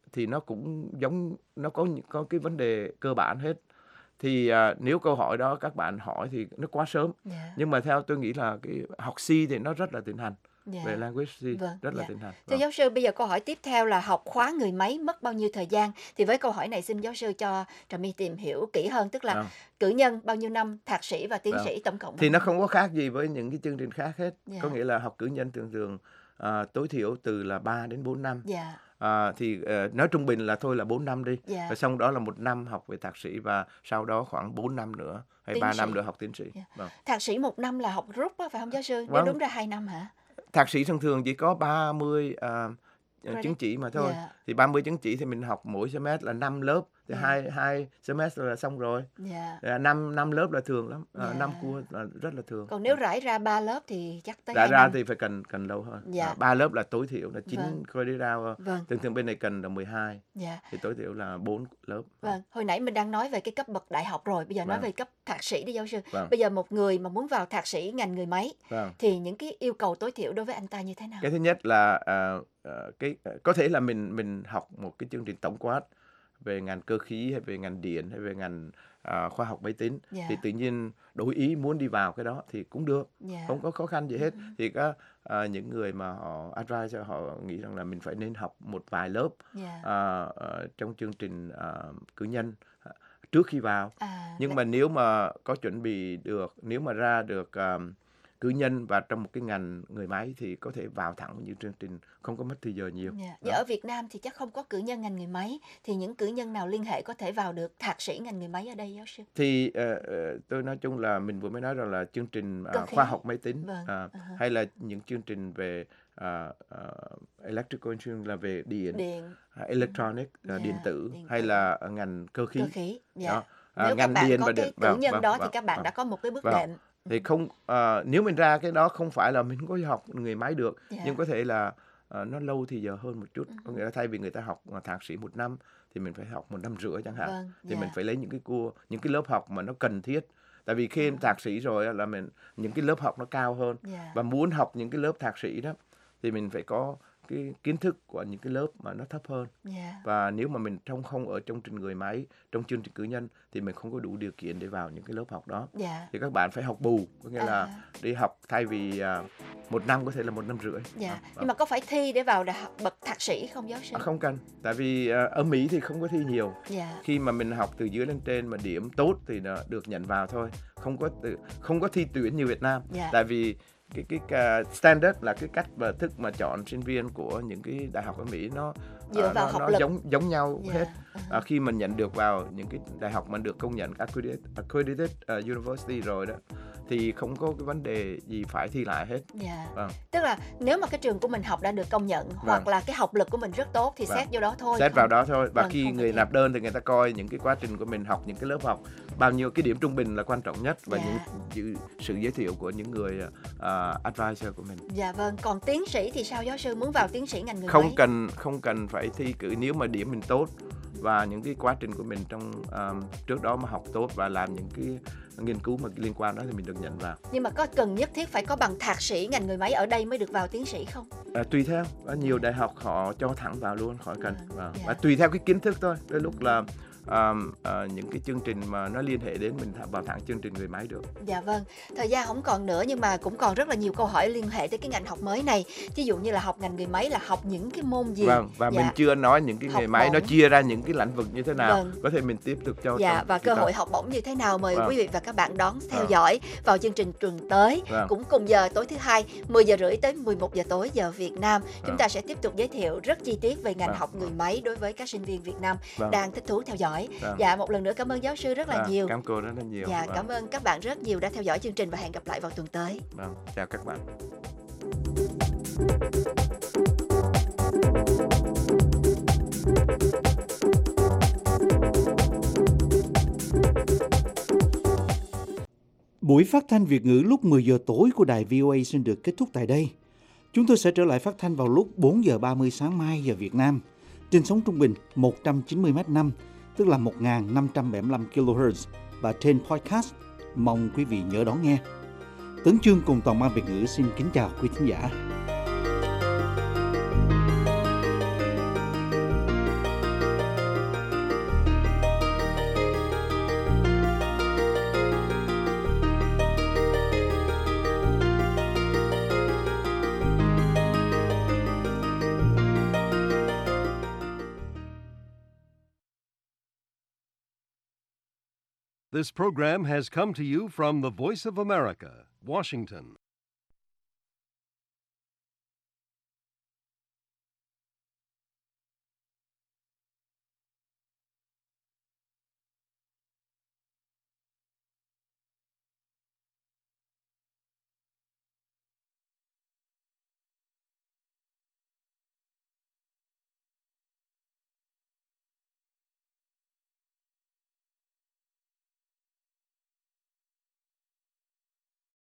thì nó cũng giống, nó có có cái vấn đề cơ bản hết. Thì à, nếu câu hỏi đó các bạn hỏi thì nó quá sớm. Dạ. Nhưng mà theo tôi nghĩ là cái học C thì nó rất là tiến hành. Dạ. Về language C Vâng, rất là dạ. tiến hành. Thưa Vâng. giáo sư, bây giờ câu hỏi tiếp theo là học khóa người máy mất bao nhiêu thời gian? Thì với câu hỏi này xin giáo sư cho Trà My tìm hiểu kỹ hơn, tức là Vâng. cử nhân bao nhiêu năm, thạc sĩ và tiến Vâng. sĩ tổng cộng. Thì nó không có khác gì với những cái chương trình khác hết. Dạ. Có nghĩa là học cử nhân thường thường à, tối thiểu từ là ba đến bốn năm. Dạ. À, thì uh, nói trung bình là thôi là bốn năm đi. Dạ. Và xong đó là một năm học về thạc sĩ và sau đó khoảng bốn năm nữa hay Tiến ba sĩ. năm nữa học tiến sĩ. Dạ. Vâng. Thạc sĩ một năm là học group á, phải không giáo sư? Nếu Vâng. đúng ra hai năm hả? Thạc sĩ thường thường chỉ có ba mươi uh, Credit. chứng chỉ mà thôi. Dạ. Thì ba mươi chứng chỉ thì mình học mỗi semester là năm lớp. Thì Dạ. hai hai semester là xong rồi. Dạ. À, năm năm lớp là thường lắm. À, Dạ. năm cua là rất là thường. Còn nếu rải ra ba lớp thì chắc tới Đã hai ra năm. thì phải cần cần lâu hơn. Dạ. À, ba lớp là tối thiểu là chín Vâng. credit hour. Vâng. Thường thường bên này cần là mười hai. Dạ. Thì tối thiểu là bốn lớp. Vâng, hồi nãy mình đang nói về cái cấp bậc đại học rồi, bây giờ nói Vâng. về cấp thạc sĩ đi giáo sư. Vâng. Bây giờ một người mà muốn vào thạc sĩ ngành người máy Vâng. thì những cái yêu cầu tối thiểu đối với anh ta như thế nào? Cái thứ nhất là à, à, cái có thể là mình mình học một cái chương trình tổng quát về ngành cơ khí hay về ngành điện hay về ngành à, khoa học máy tính. Dạ. Thì tự nhiên đổi ý muốn đi vào cái đó thì cũng được. Dạ. Không có khó khăn gì hết. Thì có à, những người mà họ advise họ nghĩ rằng là mình phải nên học một vài lớp Dạ. à, à, trong chương trình à, cử nhân à, trước khi vào. À, Nhưng là- mà nếu mà có chuẩn bị được, nếu mà ra được à, cử nhân và trong một cái ngành người máy thì có thể vào thẳng như chương trình, không có mất thời giờ nhiều. Dạ. Vậy ở Việt Nam thì chắc không có cử nhân ngành người máy, thì những cử nhân nào liên hệ có thể vào được thạc sĩ ngành người máy ở đây giáo sư? Thì ờ, ờ, tôi nói chung là mình vừa mới nói rằng là chương trình à, Cơ khí. khoa học máy tính Vâng, à, uh-huh. hay là những chương trình về à, à, electrical engineering là về điện, Điện. à, electronic à, Dạ, điện tử, điện hay là ở ngành cơ khí. Cơ khí, dạ. Đó. À, Nếu các ngành bạn điện có và cái điện. cử Vâng, nhân vâng, đó thì vâng, các bạn vâng. đã có một cái bước Vâng. đệm. Thì không à, nếu mình ra cái đó không phải là mình không có học người máy được, Dạ. nhưng có thể là à, nó lâu thì giờ hơn một chút. Có nghĩa là thay vì người ta học à, thạc sĩ một năm thì mình phải học một năm rưỡi chẳng hạn. Vâng, Thì dạ. mình phải lấy những cái cua những cái lớp học mà nó cần thiết. Tại vì khi em thạc sĩ rồi á, là mình những cái lớp học nó cao hơn. Dạ. Và muốn học những cái lớp thạc sĩ đó thì mình phải có cái kiến thức của những cái lớp mà nó thấp hơn. Dạ. Và nếu mà mình trong không ở trong trình người máy, trong chương trình cử nhân thì mình không có đủ điều kiện để vào những cái lớp học đó. Dạ. Thì các bạn phải học bù, có nghĩa là À. đi học thay vì à, một năm có thể là một năm rưỡi. Dạ. Đó. Nhưng mà có phải thi để vào đại học bậc thạc sĩ không giáo sư? À, không cần, tại vì à, ở Mỹ thì không có thi nhiều. Dạ. Khi mà mình học từ dưới lên trên mà điểm tốt thì nó được nhận vào thôi, không có tự, không có thi tuyển như Việt Nam. Dạ. Tại vì cái cái uh, standard là cái cách và thức mà chọn sinh viên của những cái đại học ở Mỹ nó Dựa à, vào nó, học nó lực. giống giống nhau Dạ. hết. À, khi mình nhận được vào những cái đại học mà được công nhận accredited, accredited uh, university rồi đó thì không có cái vấn đề gì phải thi lại hết. Dạ. Vâng. Tức là nếu mà cái trường của mình học đã được công nhận hoặc Vâng. là cái học lực của mình rất tốt thì Vâng. xét vô đó thôi. Xét không- vào đó thôi. Và Vâng, khi không phải người thi. nạp đơn thì người ta coi những cái quá trình của mình học những cái lớp học, bao nhiêu cái điểm trung bình là quan trọng nhất và Dạ. những dự- sự giới thiệu của những người uh, advisor của mình. Dạ vâng, còn tiến sĩ thì sao giáo sư, muốn vào tiến sĩ ngành người Không máy? cần không cần phải thi cử, nếu mà điểm mình tốt và những cái quá trình của mình trong um, trước đó mà học tốt và làm những cái nghiên cứu mà liên quan đó thì mình được nhận vào. Nhưng mà có cần nhất thiết phải có bằng thạc sĩ ngành người máy ở đây mới được vào tiến sĩ không? À, tùy theo, có nhiều đại học họ cho thẳng vào luôn, khỏi cần. Và, dạ. và tùy theo cái kiến thức thôi. Đôi lúc là um, uh, những cái chương trình mà nó liên hệ đến mình vào thẳng chương trình người máy được. Dạ vâng, thời gian không còn nữa nhưng mà cũng còn rất là nhiều câu hỏi liên hệ tới cái ngành học mới này. Ví dụ như là học ngành người máy là học những cái môn gì? Vâng, và dạ. mình chưa nói những cái Học nghề máy nó bổng. chia ra những cái lĩnh vực như thế nào. Vâng. Có thể mình tiếp tục cho Dạ, cho và chị cơ ta. hội học bổng như thế nào mời Vâng. quý vị và các bạn đón theo Vâng. dõi vào chương trình tuần tới. Vâng. Cũng cùng giờ tối thứ hai, mười giờ rưỡi tới mười một giờ tối giờ Việt Nam. Chúng Vâng. ta sẽ tiếp tục giới thiệu rất chi tiết về ngành Vâng. học người máy đối với các sinh viên Việt Nam Vâng. đang thích thú theo dõi. Vâng. Dạ, một lần nữa cảm ơn giáo sư rất là Vâng, nhiều. Cảm ơn cô rất là nhiều. Dạ, Vâng. cảm ơn các bạn rất nhiều đã theo dõi chương trình và hẹn gặp lại vào tuần tới. Vâng, chào các bạn. Buổi phát thanh Việt ngữ lúc mười giờ tối của đài vê o a xin được kết thúc tại đây. Chúng tôi sẽ trở lại phát thanh vào lúc bốn giờ ba mươi sáng mai giờ Việt Nam trên sóng trung bình một trăm chín mươi mét năm, tức là một nghìn năm trăm bảy mươi lăm ki lô héc và trên podcast. Mong quý vị nhớ đón nghe. Tấn Chương cùng toàn ban Việt ngữ xin kính chào quý thính giả. This program has come to you from the Voice of America, Washington.